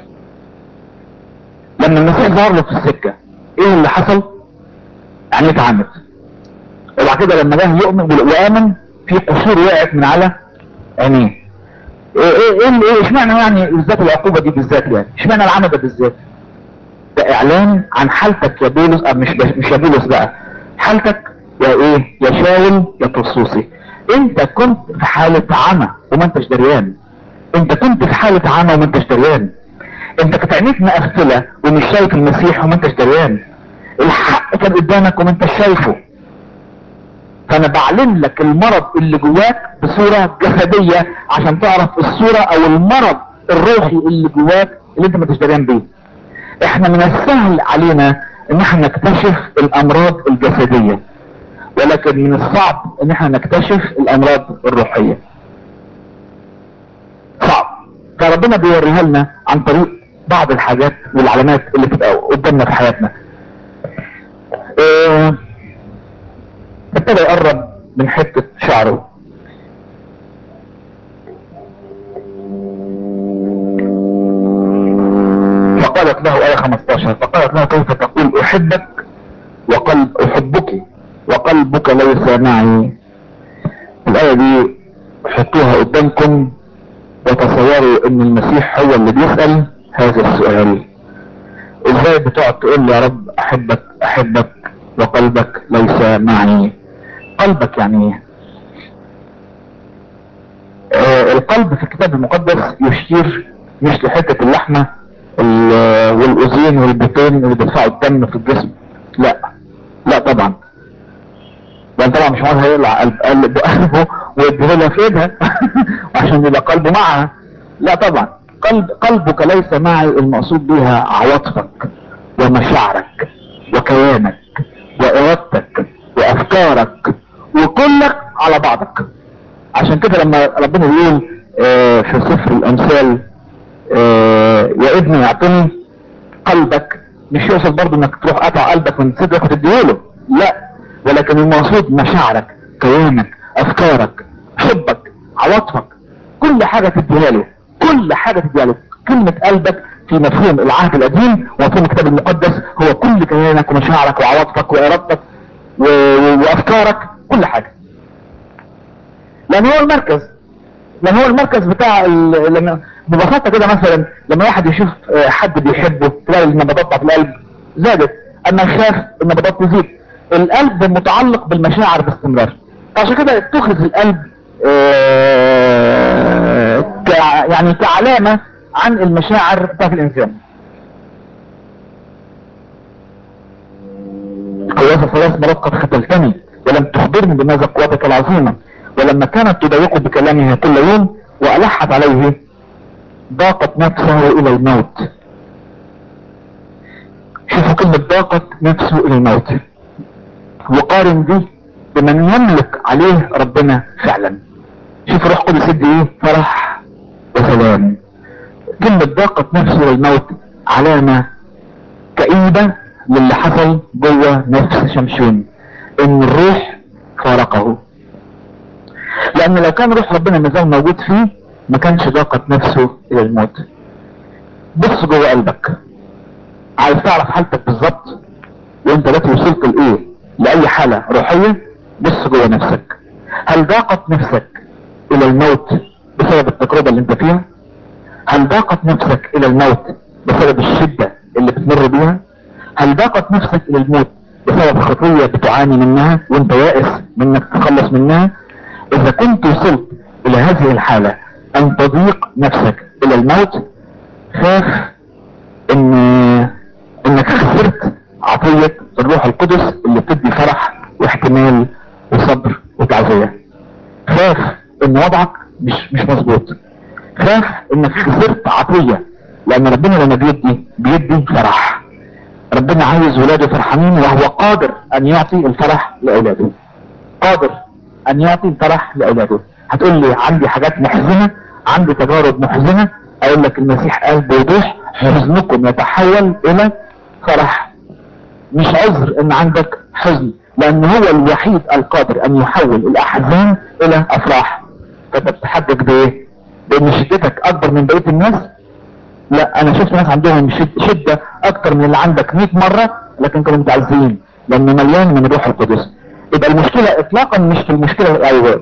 لما المسيح ظهر له في السكه ايه اللي حصل؟ يعني اتعمد. وبعد كده لما جه يؤمن وامن في قشور وقعت من على عينيه. اشمعنى يعني بالذات العقوبة دي بالذات؟ يعني اشمعنى العمى ده بالذات؟ ده اعلان عن حالتك يا بولس، مش يا بولس بقى، حالتك يا ايه، يا شاول يا طرسوسي. انت كنت في حالة عمى وما انتش دريان. انت كنت في حالة عمى وما انتش دريان. انت كانت عينيك مقفلة ومش شايف المسيح وما انتش دريان. الحق كان قدامك وما انتش شايفه. فانا بعلن لك المرض اللي جواك بصورة جسدية عشان تعرف الصورة او المرض الروحي اللي جواك اللي انت ما انتش دريان بيه. احنا من السهل علينا ان احنا نكتشف الامراض الجسدية، ولكن من الصعب ان احنا نكتشف الامراض الروحية. صعب. فربنا بيوريها لنا عن طريق بعض الحاجات والعلامات اللي بتبقى قدامنا في حياتنا. اه ابتدى يقرب من حتة شعره. فقالت له آية 15، فقالت له كيف تقول أحبك أحبك وقلبك ليس معي. الآية دي حطوها قدامكم وتصوروا ان المسيح هو اللي بيسأل هذا السؤال. ازاي بتقعد تقول يا رب احبك احبك وقلبك ليس معي؟ قلبك يعني ايه؟ القلب في الكتاب المقدس يشير مش لحتة اللحمة والاذين والبطين اللي بيدفعوا الدم في الجسم. لا لا طبعا، ده طبعا مش عاوز هيقلع قلبه ويديها في ايدها عشان يبقى قلبه معها. لا طبعا، قلبك ليس معي المقصود بها عواطفك ومشاعرك وكيانك وارادتك وافكارك وكلك على بعضك. عشان كده لما ربنا يقول في سفر الامثال يا ابني اعطني قلبك، مش يقصد برضه انك تروح قطع قلبك من صدرك وتديهوله، لا، ولكن المقصود مشاعرك، كيانك، افكارك، حبك، عواطفك، كل حاجة تديها له، كل حاجة تديها له. كلمة قلبك في مفهوم العهد القديم ومفهوم الكتاب المقدس هو كل كيانك ومشاعرك وعواطفك وارادتك وافكارك، كل حاجة. لان هو المركز، لان هو المركز بتاع ببساطة كده مثلا لما واحد يشوف حد بيحبه تلاقي النبضات بتاعت القلب زادت، اما يخاف النبضات تزيد. القلب متعلق بالمشاعر باستمرار، عشان كده اتخذ القلب يعني كعلامة عن المشاعر بتاعت الانسان. قواسة 3 مرات قد ختلتني ولم تخبرني بماذا قوتك العظيمة، ولما كانت تضايقه بكلامها كل يوم وألحت عليه ضاقت نفسه الى الموت. شوفوا كلمة ضاقت نفسه الى الموت، وقارن دي بمن يملك عليه ربنا فعلا. شوف روح قدس يدي ايه؟ فرح وسلام. كلمة ضاقت نفسه الى الموت علامة كئيبة للي حصل جوه نفس شمشون، ان الروح فارقه. لان لو كان روح ربنا مازال موجود فيه ما كانش ضاقت نفسه الى الموت. بص جوه قلبك، عايز تعرف حالتك بالظبط وانت دلوقتي وصلت لايه، لاي حالة روحية. بص جوه نفسك، هل ضاقت نفسك الى الموت بسبب التجربة اللي انت فيها؟ هل ضاقت نفسك الى الموت بسبب الشدة اللي بتمر بيها؟ هل ضاقت نفسك الى الموت بسبب خطية بتعاني منها وانت يائس منك تخلص منها؟ اذا كنت وصلت الى هذه الحالة ان تضيق نفسك الى الموت، خاف انك خسرت عطية الروح القدس اللي بتدي فرح واحتمال وصبر وتعزية. خاف ان وضعك مش مظبوط، خاف انك خسرت عطية، لان ربنا لما بيدي فرح. ربنا عايز ولاده فرحانين وهو قادر ان يعطي الفرح لاولاده، قادر ان يعطي الفرح لاولاده. هتقول لي عندي حاجات محزنة، عندي تجارب محزنة، اقول لك المسيح قال بوضوح حزنكم يتحول الى فرح. مش عذر ان عندك حزن، لان هو الوحيد القادر ان يحول الاحزان الى افراح. فانت بتحجج بايه؟ بان شدتك اكبر من بقية الناس؟ لا، انا شفت ناس عندهم شدة اكتر من اللي عندك 100 مرة لكن كانوا متعزين لانه مليان من الروح القدس. يبقى المشكلة اطلاقا مش في المشكلة الاول،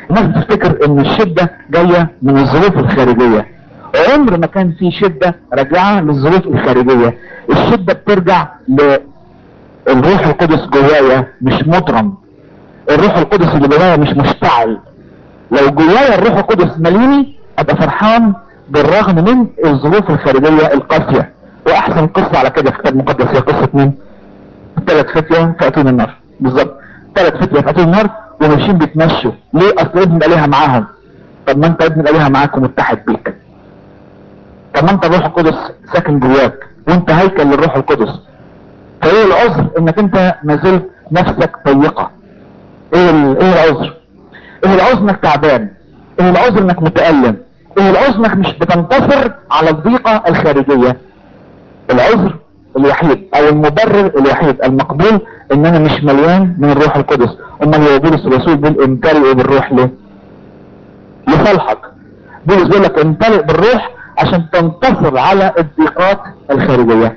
الناس بتفتكر ان الشدة جاية من الظروف الخارجية، عمر ما كان في شدة راجعة للظروف الخارجية. الشدة بترجع للروح القدس جوايا مش مضرم، الروح القدس اللي جوايا مش مشتعل. لو جوايا الروح القدس مليني ابقى فرحان بالرغم من الظروف الخارجية القاسية. واحسن قصة على كده في الكتاب المقدس هي قصة مين؟ 3 فتية في اتون النار. بالظبط 3 فتية في اتون النار وماشيين بيتمشوا. ليه؟ اصل ابن الالهة معاهم. طب ما انت ابن الالهة معاك ومتحد بيك، طب ما انت الروح القدس ساكن جواك وانت هيكل للروح القدس. فايه العذر انك انت ما زلت نفسك ضيقة؟ ايه العذر؟ ايه العذر انك تعبان؟ ايه العذر انك متألم؟ ايه العذر انك مش بتنتصر على الضيقة الخارجية؟ العذر الوحيد او المبرر الوحيد المقبول ان انا مش مليان من الروح القدس. امال يا بولس الرسول بيقول امتلئ بالروح ليه؟ لصالحك. بولس بيقول لك امتلئ بالروح عشان تنتصر على الضيقات الخارجية.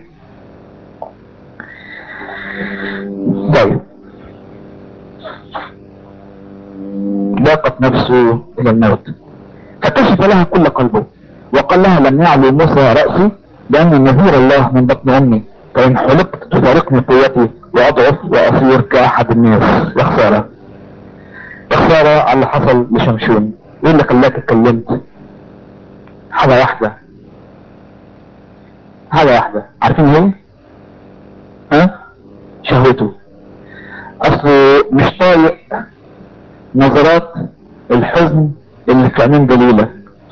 طيب ضاقت نفسه الى الموت فكشف لها كل قلبه وقال لها لم يعلو موسى رأسي لأن نذير الله من بطن أمي، فإن حلقت تفارقني قوتي وأضعف وأصير كأحد الناس. يا خسارة، يا خسارة على اللي حصل لشمشون. إيه اللي خلاك اتكلمت؟ حاجة واحدة، حاجة واحدة، عارفين ايه؟ ها؟ شهوته. أصله مش طايق نظرات الحزن اللي في عينين دليلة،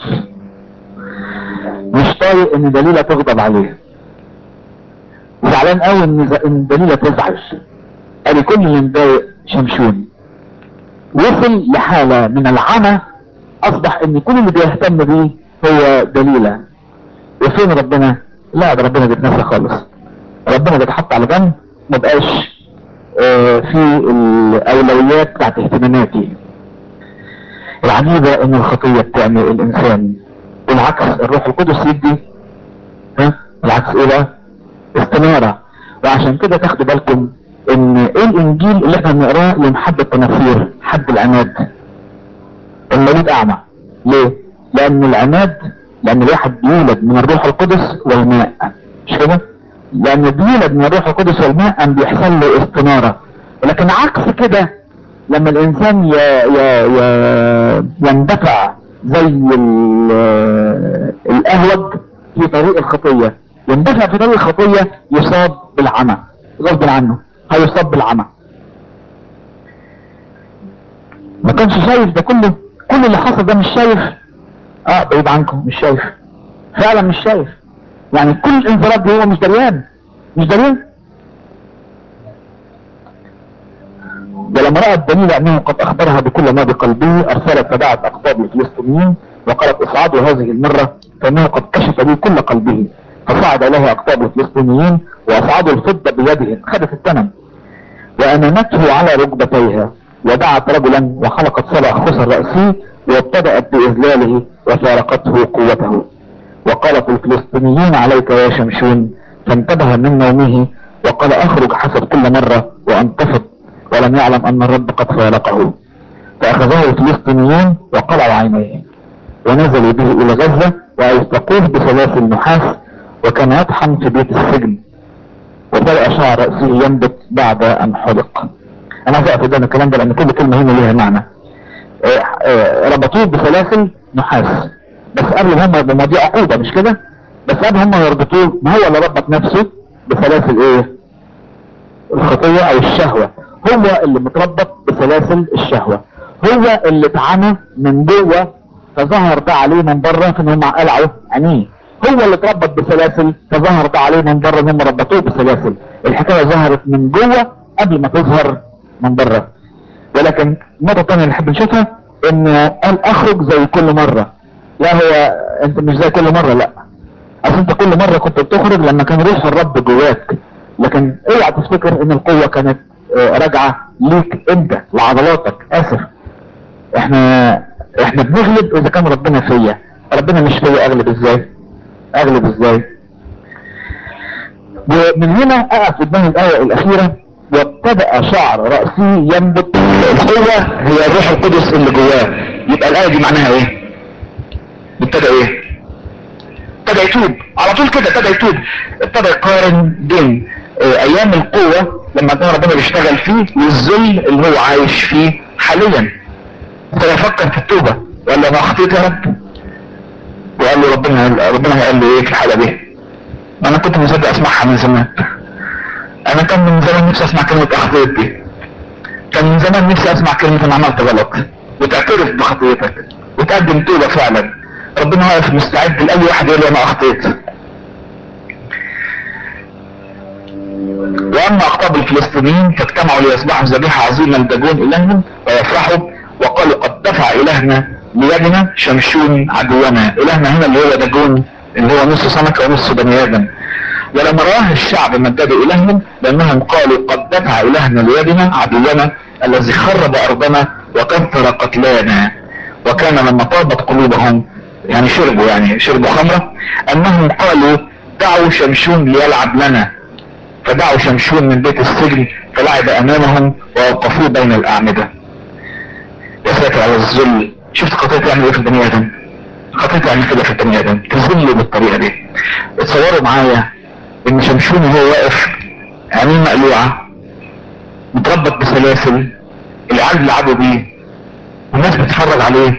مش طايق ان دليلة تغضب عليه، زعلان قوي ان دليلة تزعل. قال كل اللي مضايق شمشون. وصل لحالة من العمى اصبح ان كل اللي بيهتم بيه هو دليلة. وفين ربنا؟ لا ده ربنا بيتنسى خالص، ربنا بيتحط على جنب، ما بقاش في الاولويات بتاعت اهتماماتي. العجيبة ان الخطية بتعمل الانسان والعكس، الروح القدس يدي العكس ايه بقى؟ استنارة. وعشان كده تاخدوا بالكم ان ايه الانجيل اللي احنا بنقراه يوم حد التناصير، حد العماد، المولود اعمى. ليه؟ لان العماد، لان الواحد بيولد من الروح القدس والماء، مش كده؟ لان بيولد من الروح القدس والماء ان بيحصل له استنارة. ولكن عكس كده لما الانسان يندفع زي الاهوج في طريق الخطية، يندفع في طريق الخطية يصاب بالعمى غصب عنه، هيصاب بالعمى. ما كانش شايف ده كله، كل اللي حصل ده مش شايف. بعيد عنكم مش شايف، فعلا مش شايف. يعني كل الانذارات دي هو مش دريان، مش دريان. ولما رأت دليل انه قد اخبرها بكل ما بقلبه ارسلت فدعت اقطاب الفلسطينيين وقالت اصعدوا هذه المرة فانه قد كشف لي كل قلبه. فصعد اليه اقطاب الفلسطينيين واصعدوا الفضة بيدهم، خدت الثمن، وامامته على ركبتيها ودعت رجلا وخلقت سبع خصر رأسه وابتدأت بإذلاله وفارقته قوته. وقالت الفلسطينيين عليك يا شمشون، فانتبه من نومه وقال اخرج حسب كل مرة وانتفض، ولم يعلم ان الرب قد فارقه. فاخذه الفلسطينيون وقلعوا عينيه ونزلوا به الى غزة واوثقوه بسلاسل نحاس، وكان يطحن في بيت السجن، وبدأ شعر رأسه ينبت بعد ان حلق. انا هقف قدام الكلام ده لان كل كلمة هنا ليها معنى. ربطوه بسلاسل نحاس، بس قبل هم دي عقوبة مش كده؟ بس قبل هم يربطوه، ما هو اللي ربط نفسه بسلاسل ايه؟ الخطية او الشهوة. هو اللي متربط بسلاسل الشهوة، هو اللي اتعمى من جوه فظهر ده عليه من بره في ان هم قلعوا عينيه. هو اللي اتربط بسلاسل فظهر ده عليه من بره ان هم ربطوه بسلاسل. الحكاية ظهرت من جوه قبل ما تظهر من بره. ولكن النقطة الثانية اللي نحب نشوفها ان قال اخرج زي كل مرة. لا هو انت مش زي كل مرة، لا، اصل انت كل مرة كنت بتخرج لما كان روح الرب جواك، لكن اوعى تفتكر ان القوة كانت راجعة ليك انت لعضلاتك. اسف، احنا بنغلب اذا كان ربنا فيا. ربنا مش فيا، اغلب ازاي؟ اغلب ازاي؟ ومن هنا اقف قدام الايه الاخيره وابتدأ شعر رأسي ينبت. القوة هي الروح القدس اللي جواه. يبقى الآية دي معناها ايه؟ ابتدى ايه؟ ابتدى يتوب على طول كده، ابتدى يتوب، ابتدى يقارن بين ايام القوة لما كان ربنا بيشتغل فيه والذل اللي هو عايش فيه حاليا. ابتدى يفكر في التوبة وقال له انا اخطيت يا رب، وقال له ربنا قال له ايه في الحالة دي؟ انا كنت مصدق اسمعها من زمان، انا كان من زمان نفسي اسمع كلمة اخطيت دي، كان من زمان نفسي اسمع كلمة انا عملت غلط، وتعترف بخطيتك وتقدم توبة فعلا. ربنا واقف مستعد لأي واحد يقول له انا اخطيت. واما اقطاب الفلسطينيين فاجتمعوا ليصبحوا ذبيحة عظيمة لداجون الههم ويفرحوا وقالوا قد دفع الهنا ليدنا شمشون عدونا. الهنا هنا اللي هو داجون اللي هو نص سمكة ونص بني ادم. ولما راه الشعب مجدوا الههم لانهم قالوا قد دفع الهنا ليدنا عدونا الذي خرب ارضنا وكثر قتلانا. وكان لما طابت قلوبهم يعني شربوا خمرة انهم قالوا دعوا شمشون ليلعب لنا، فدعوا شمشون من بيت السجن فلعب امامهم ووقفوه بين الاعمدة. يا ساتر على الذل. شفت خطيت يعني ايه في البني ادم؟ خطيت يعني كده في البني ادم تذله بالطريقة دي. اتصوروا معايا ان شمشون وهو واقف عينيه مقلوعة متربط بسلاسل، العيال بيلعبوا بيه والناس بتتفرج عليه،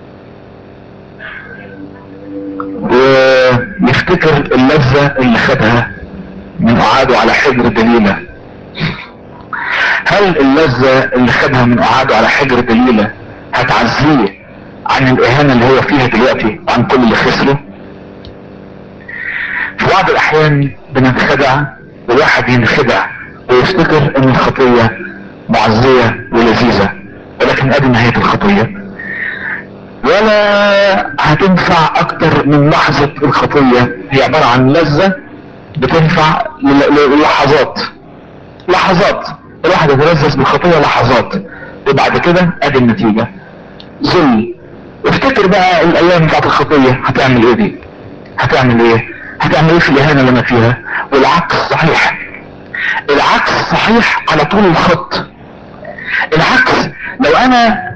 ويفتكر اللذة اللي خدها من قعاده على حجر دليلة. هل اللذة اللي خدها من قعاده على حجر دليلة هتعزيه عن الاهانة اللي هو فيها دلوقتي وعن كل اللي خسره؟ في بعض الاحيان بننخدع والواحد ينخدع ويفتكر ان الخطية معزية ولذيذة، ولكن ادي نهاية الخطية. ولا هتنفع اكتر من لحظة الخطية، هي عبارة عن لذة بتنفع لحظات الواحد يتلذذ بالخطية لحظات، وبعد كده ادي النتيجة ذل. افتكر بقى الايام بتاعت الخطية هتعمل ايه دي؟ هتعمل ايه في الاهانة اللي انا فيها؟ والعكس صحيح، العكس صحيح على طول الخط. العكس لو انا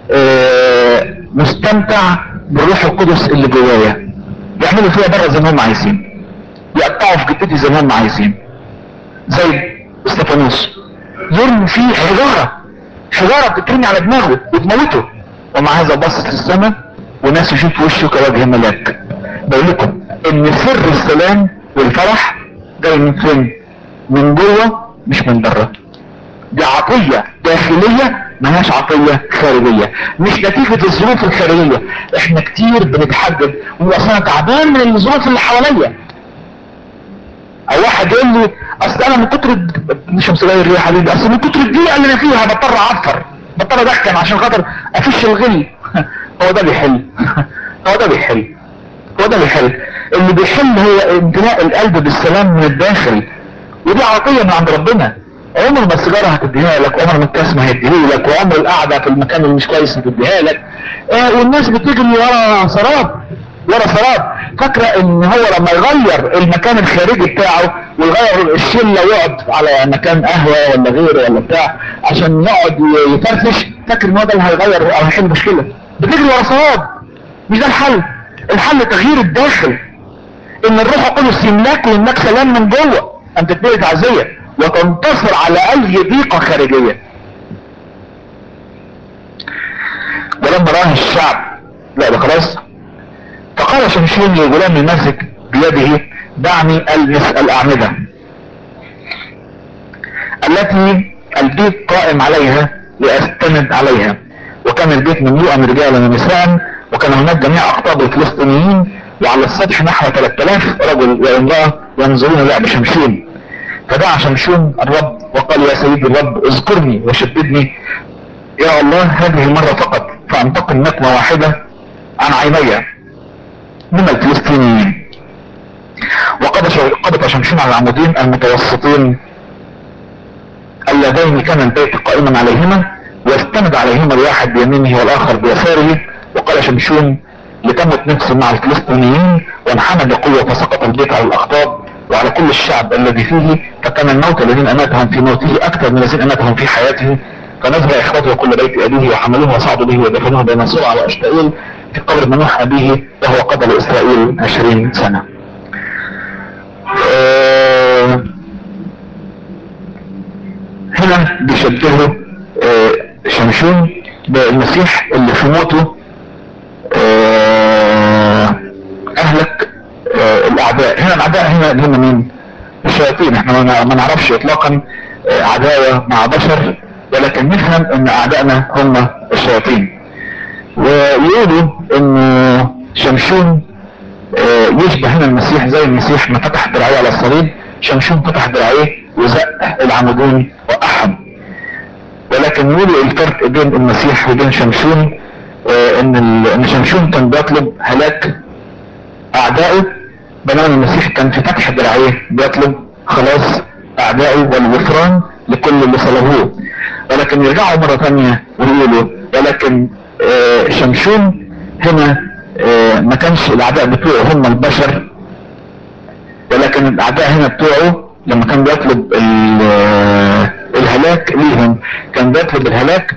مستمتع بالروح القدس اللي جوايا يعملوا فيها بره زي ما هم عايزين، يقطعوا في جدتي زي ما هم عايزين، زي استفانوس يرمي فيه حجارة بتترمي على دماغه وتموته، ومع هذا بصت السماء والناس يشوف وشه كوجه ملاك. بقول لكم ان سر السلام والفرح جاي من فين؟ من جوه مش من بره. دي عطية داخلية ملهاش عطية خارجية، مش نتيجة الظروف الخارجية. احنا كتير بنتحدد ونبقى انا تعبان من الظروف اللي حواليا، او واحد يقول لي اصل انا من كتر مش مسؤولية يا حبيبي، اصل من كتر الضيقة اللي انا فيها بضطر اعفر، بضطر ادخن عشان خاطر افش الغل. هو ده بيحل هو ده بيحل هو ده بيحل اللي بيحل هو امتلاء القلب بالسلام من الداخل، ودي عطية من عند ربنا. عمر ما السيجارة هتديها لك، عمر ما الكاس ما هيديها لك، وعمر القعدة في المكان اللي مش كويس هتديها لك. والناس بتجري ورا سراب فاكرة ان هو لما يغير المكان الخارجي بتاعه ويغير الشلة ويقعد على مكان قهوة ولا غيره ولا بتاع عشان يقعد يفرفش، فاكر ان هو ده اللي هيغير او هيحل مشكلة. بتجري ورا سراب. مش ده الحل. الحل تغيير الداخل، ان الروح القدس يملاك سلام من جوه، ان تتبقى تعزية وتنتصر على اي ضيقة خارجية. ولما راه الشعب لا ده خلاص، فقال شمشون للغلام الماسك بيده دعني المس الاعمدة التي البيت قائم عليها لاستند عليها. وكان البيت مملوءا رجالا ونساء، وكان هناك جميع اقطاب الفلسطينيين، وعلى السطح نحو 3000 رجل وامرأة ينظرون لعب شمشون. فدعا شمشون الرب وقال يا سيدي الرب اذكرني وشددني يا الله هذه المرة فقط، فانتقم نقمة واحدة عن عيني من الفلسطينيين. وقبض شمشون على العمودين المتوسطين اللذين كان البيت قائما عليهما، واستند عليهما الواحد بيمينه والاخر بيساره. وقال شمشون لتمت نفسي مع الفلسطينيين، وانحنى بقوة فسقط البيت على الاقطاب وعلى كل الشعب الذي فيه، فكان الموت الذين اماتهم في موته اكثر من الذين اماتهم في حياته، فنزل اخوته كل بيت ابيه وحملوه وصعدوا به ودفنوه بين صرع واشتائيل في قبر منوح ابيه وهو قضى لاسرائيل 20 سنة. هنا بيشبهه شمشون بالمسيح اللي في موته اهلك الاعداء. هنا الاعداء هنا اللي هم مين؟ الشياطين. احنا ما نعرفش اطلاقا عداوة مع بشر، ولكن نفهم ان اعدائنا هم الشياطين. ويقولوا ان شمشون يشبه هنا المسيح، زي المسيح ما فتح دراعيه على الصليب، شمشون فتح دراعيه وزق العمودين وقعهم. ولكن يقولوا الفرق بين المسيح وبين شمشون ان شمشون كان بيطلب هلاك اعدائه، بينما المسيح كان في فتح دراعيه بيطلب خلاص اعدائه والغفران لكل اللي صلبوه. ولكن يرجعوا مرة ثانية ويقولوا ولكن شمشون هنا ما كانش الاعداء بتوعه هم البشر، ولكن الاعداء هنا بتوعه لما كان بيطلب الهلاك ليهم كان بيطلب الهلاك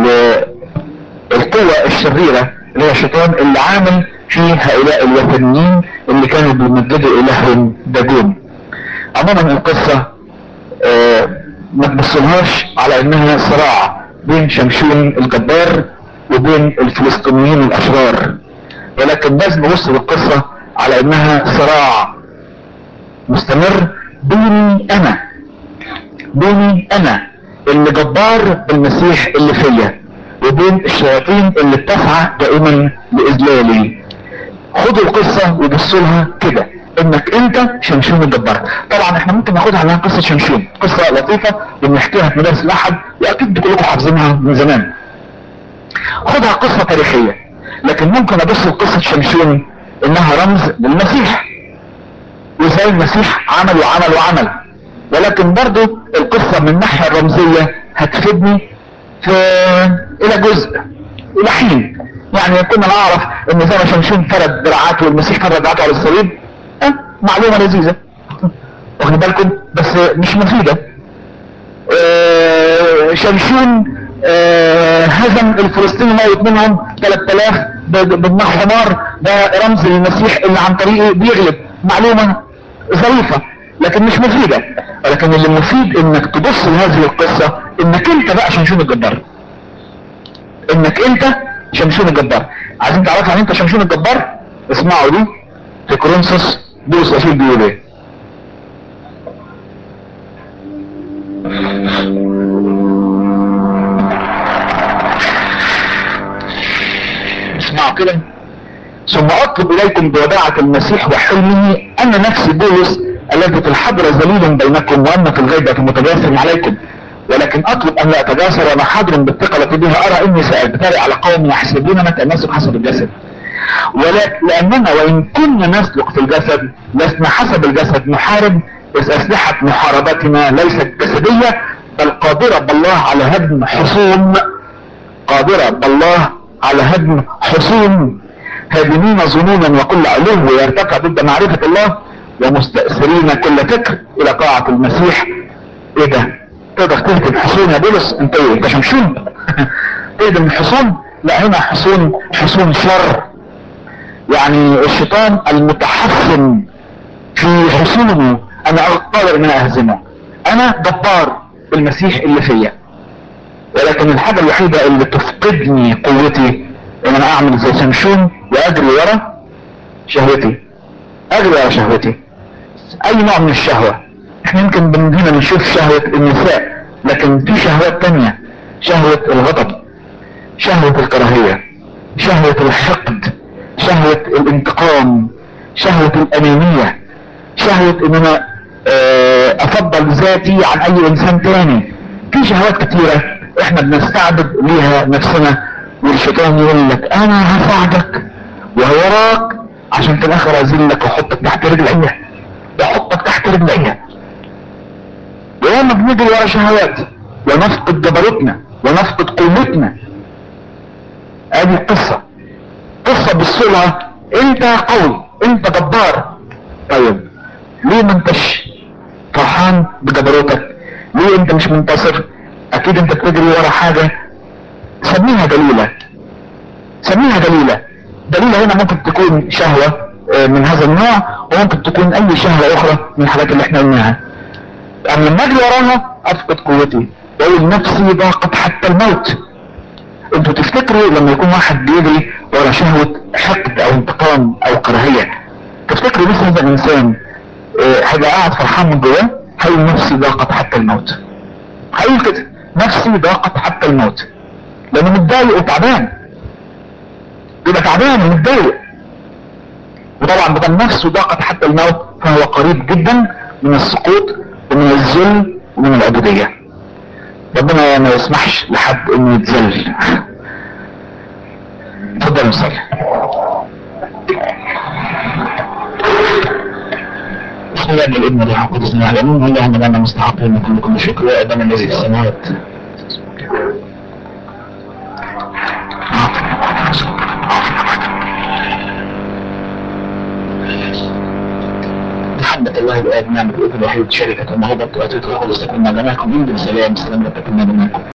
للقوة الشريرة اللي هو الشيطان اللي عامل في هؤلاء الوثنيين اللي كانوا بيمجدوا الههم داجون. عموما القصة ما تبصلهاش على انها صراع بين شمشون الجبار وبين الفلسطينيين الاشرار، ولكن لازم نبص للقصة على انها صراع مستمر بيني انا اللي جبار بالمسيح اللي فيا، وبين الشياطين اللي بتسعى دائما لاذلالي. خدوا القصة وبصوا لها كده انك انت شمشون الجبار. طبعا احنا ممكن ناخدها على قصة شمشون، قصة لطيفة بنحكيها في مدارس الاحد واكيد كلكم حافظينها من زمان. خدها قصة تاريخية، لكن ممكن ابص لقصة شمشون انها رمز للمسيح وازاي المسيح عمل. ولكن برضو القصة من الناحية الرمزية هتفيدني في الى جزء الى حين. يعني كنا نعرف ان زي ما شمشون فرد دراعاته والمسيح فرد دراعاته على الصليب، معلومة لذيذة واخد بالكم بس مش مفيدة. شمشون هزم الفلسطيني موت منهم 3000 بدماغ حمار، ده رمز للمسيح اللي عن طريقه بيغلب. معلومة ظريفة لكن مش مفيدة. ولكن اللي مفيد انك تبص لهذه القصة انك انت بقى شمشون الجبار، انك انت شمشون الجبار. عايزين تعرفوا عن انت شمشون الجبار؟ اسمعوا دي في كورنثوس بولس الرسول بيقول ايه. اسمعوا كده. ثم اطلب اليكم بوداعة المسيح وحلمه ان نفسي بولس الذي في الحضر ذليل بينكم وان في الغيبة متجاسر عليكم، ولكن اطلب ان لا اتجاسر وانا حاضر بالثقة التي بها ارى اني سأجترئ على قوم يحسبوننا كالناس حسب الجسد، لاننا وان كنا نسلك في الجسد لسنا حسب الجسد نحارب، اذ اسلحة محاربتنا ليست جسدية بل قادرة بالله على هدم حصون، قادرة بالله على هدم حصون، هادمين ظنونا وكل علو يرتفع ضد معرفة الله، ومستأثرين كل فكر الى طاعة المسيح. ايه ده؟ تقدر تهدم حصون يا بولس؟ انت ايه؟ انت شمشون؟ تهدم الحصون؟ لا، هنا حصون شر. يعني الشيطان المتحصن في حصونه انا قادر ان انا اهزمه. انا جبار بالمسيح اللي فيا، ولكن الحاجة الوحيدة اللي تفقدني قوتي ان انا اعمل زي شمشون واجري ورا شهوتي، اجري ورا شهوتي، اي نوع من الشهوة. احنا يمكن هنا بنشوف شهوة النساء، لكن في شهوات تانية، شهوة الغضب، شهوة الكراهية، شهوة الحقد، شهوة الانتقام، شهوة الانانية، شهوة ان انا افضل ذاتي عن اي انسان تاني. في شهوات كتيرة احنا بنستعبد ليها نفسنا، والشيطان يقول لك انا هساعدك وهوراك عشان في الاخر اذلك واحطك تحت رجليا، واحطك تحت رجليا. ولما بنجري ورا شهوات ونفقد جبروتنا ونفقد قوتنا. ادي القصة، قصة بالصلة انت قوي، انت جبار. طيب ليه ما انتش فرحان بجبروتك؟ ليه انت مش منتصر؟ اكيد انت بتجري ورا حاجة سميها دليلة، سميها دليلة. دليلة هنا ممكن تكون شهوة من هذا النوع، وممكن تكون اي شهوة اخرى من الحاجات اللي احنا قلناها. اما لما اجري وراها افقد قوتي واقول نفسي ضاقت حتى الموت. انتوا تفتكروا لما يكون واحد بيجري ورا شهوة حقد او انتقام او كراهية، تفتكروا مثل هذا الانسان هيبقى قاعد فرحان من جواه؟ هيقول نفسي ضاقت حتى الموت، هيقول كده نفسي ضاقت حتى الموت، لانه متضايق وتعبان، يبقى تعبان ومتضايق. وطبعا بدل نفسه ضاقت حتى الموت فهو قريب جدا من السقوط ومن الذل ومن العبودية. ربنا ما يسمحش لحد انه يتذل. اتفضل نصلي. بسم الله الابن والروح القدس يعلمون اللهم لنا مستحقين من كل شكر وادم الذي في السماوات. محبة الله الآب نعمة الابن الوحيد شركة الموهبة وأتيت الروح القدس تكون مع جميعكم من سلام سلام لك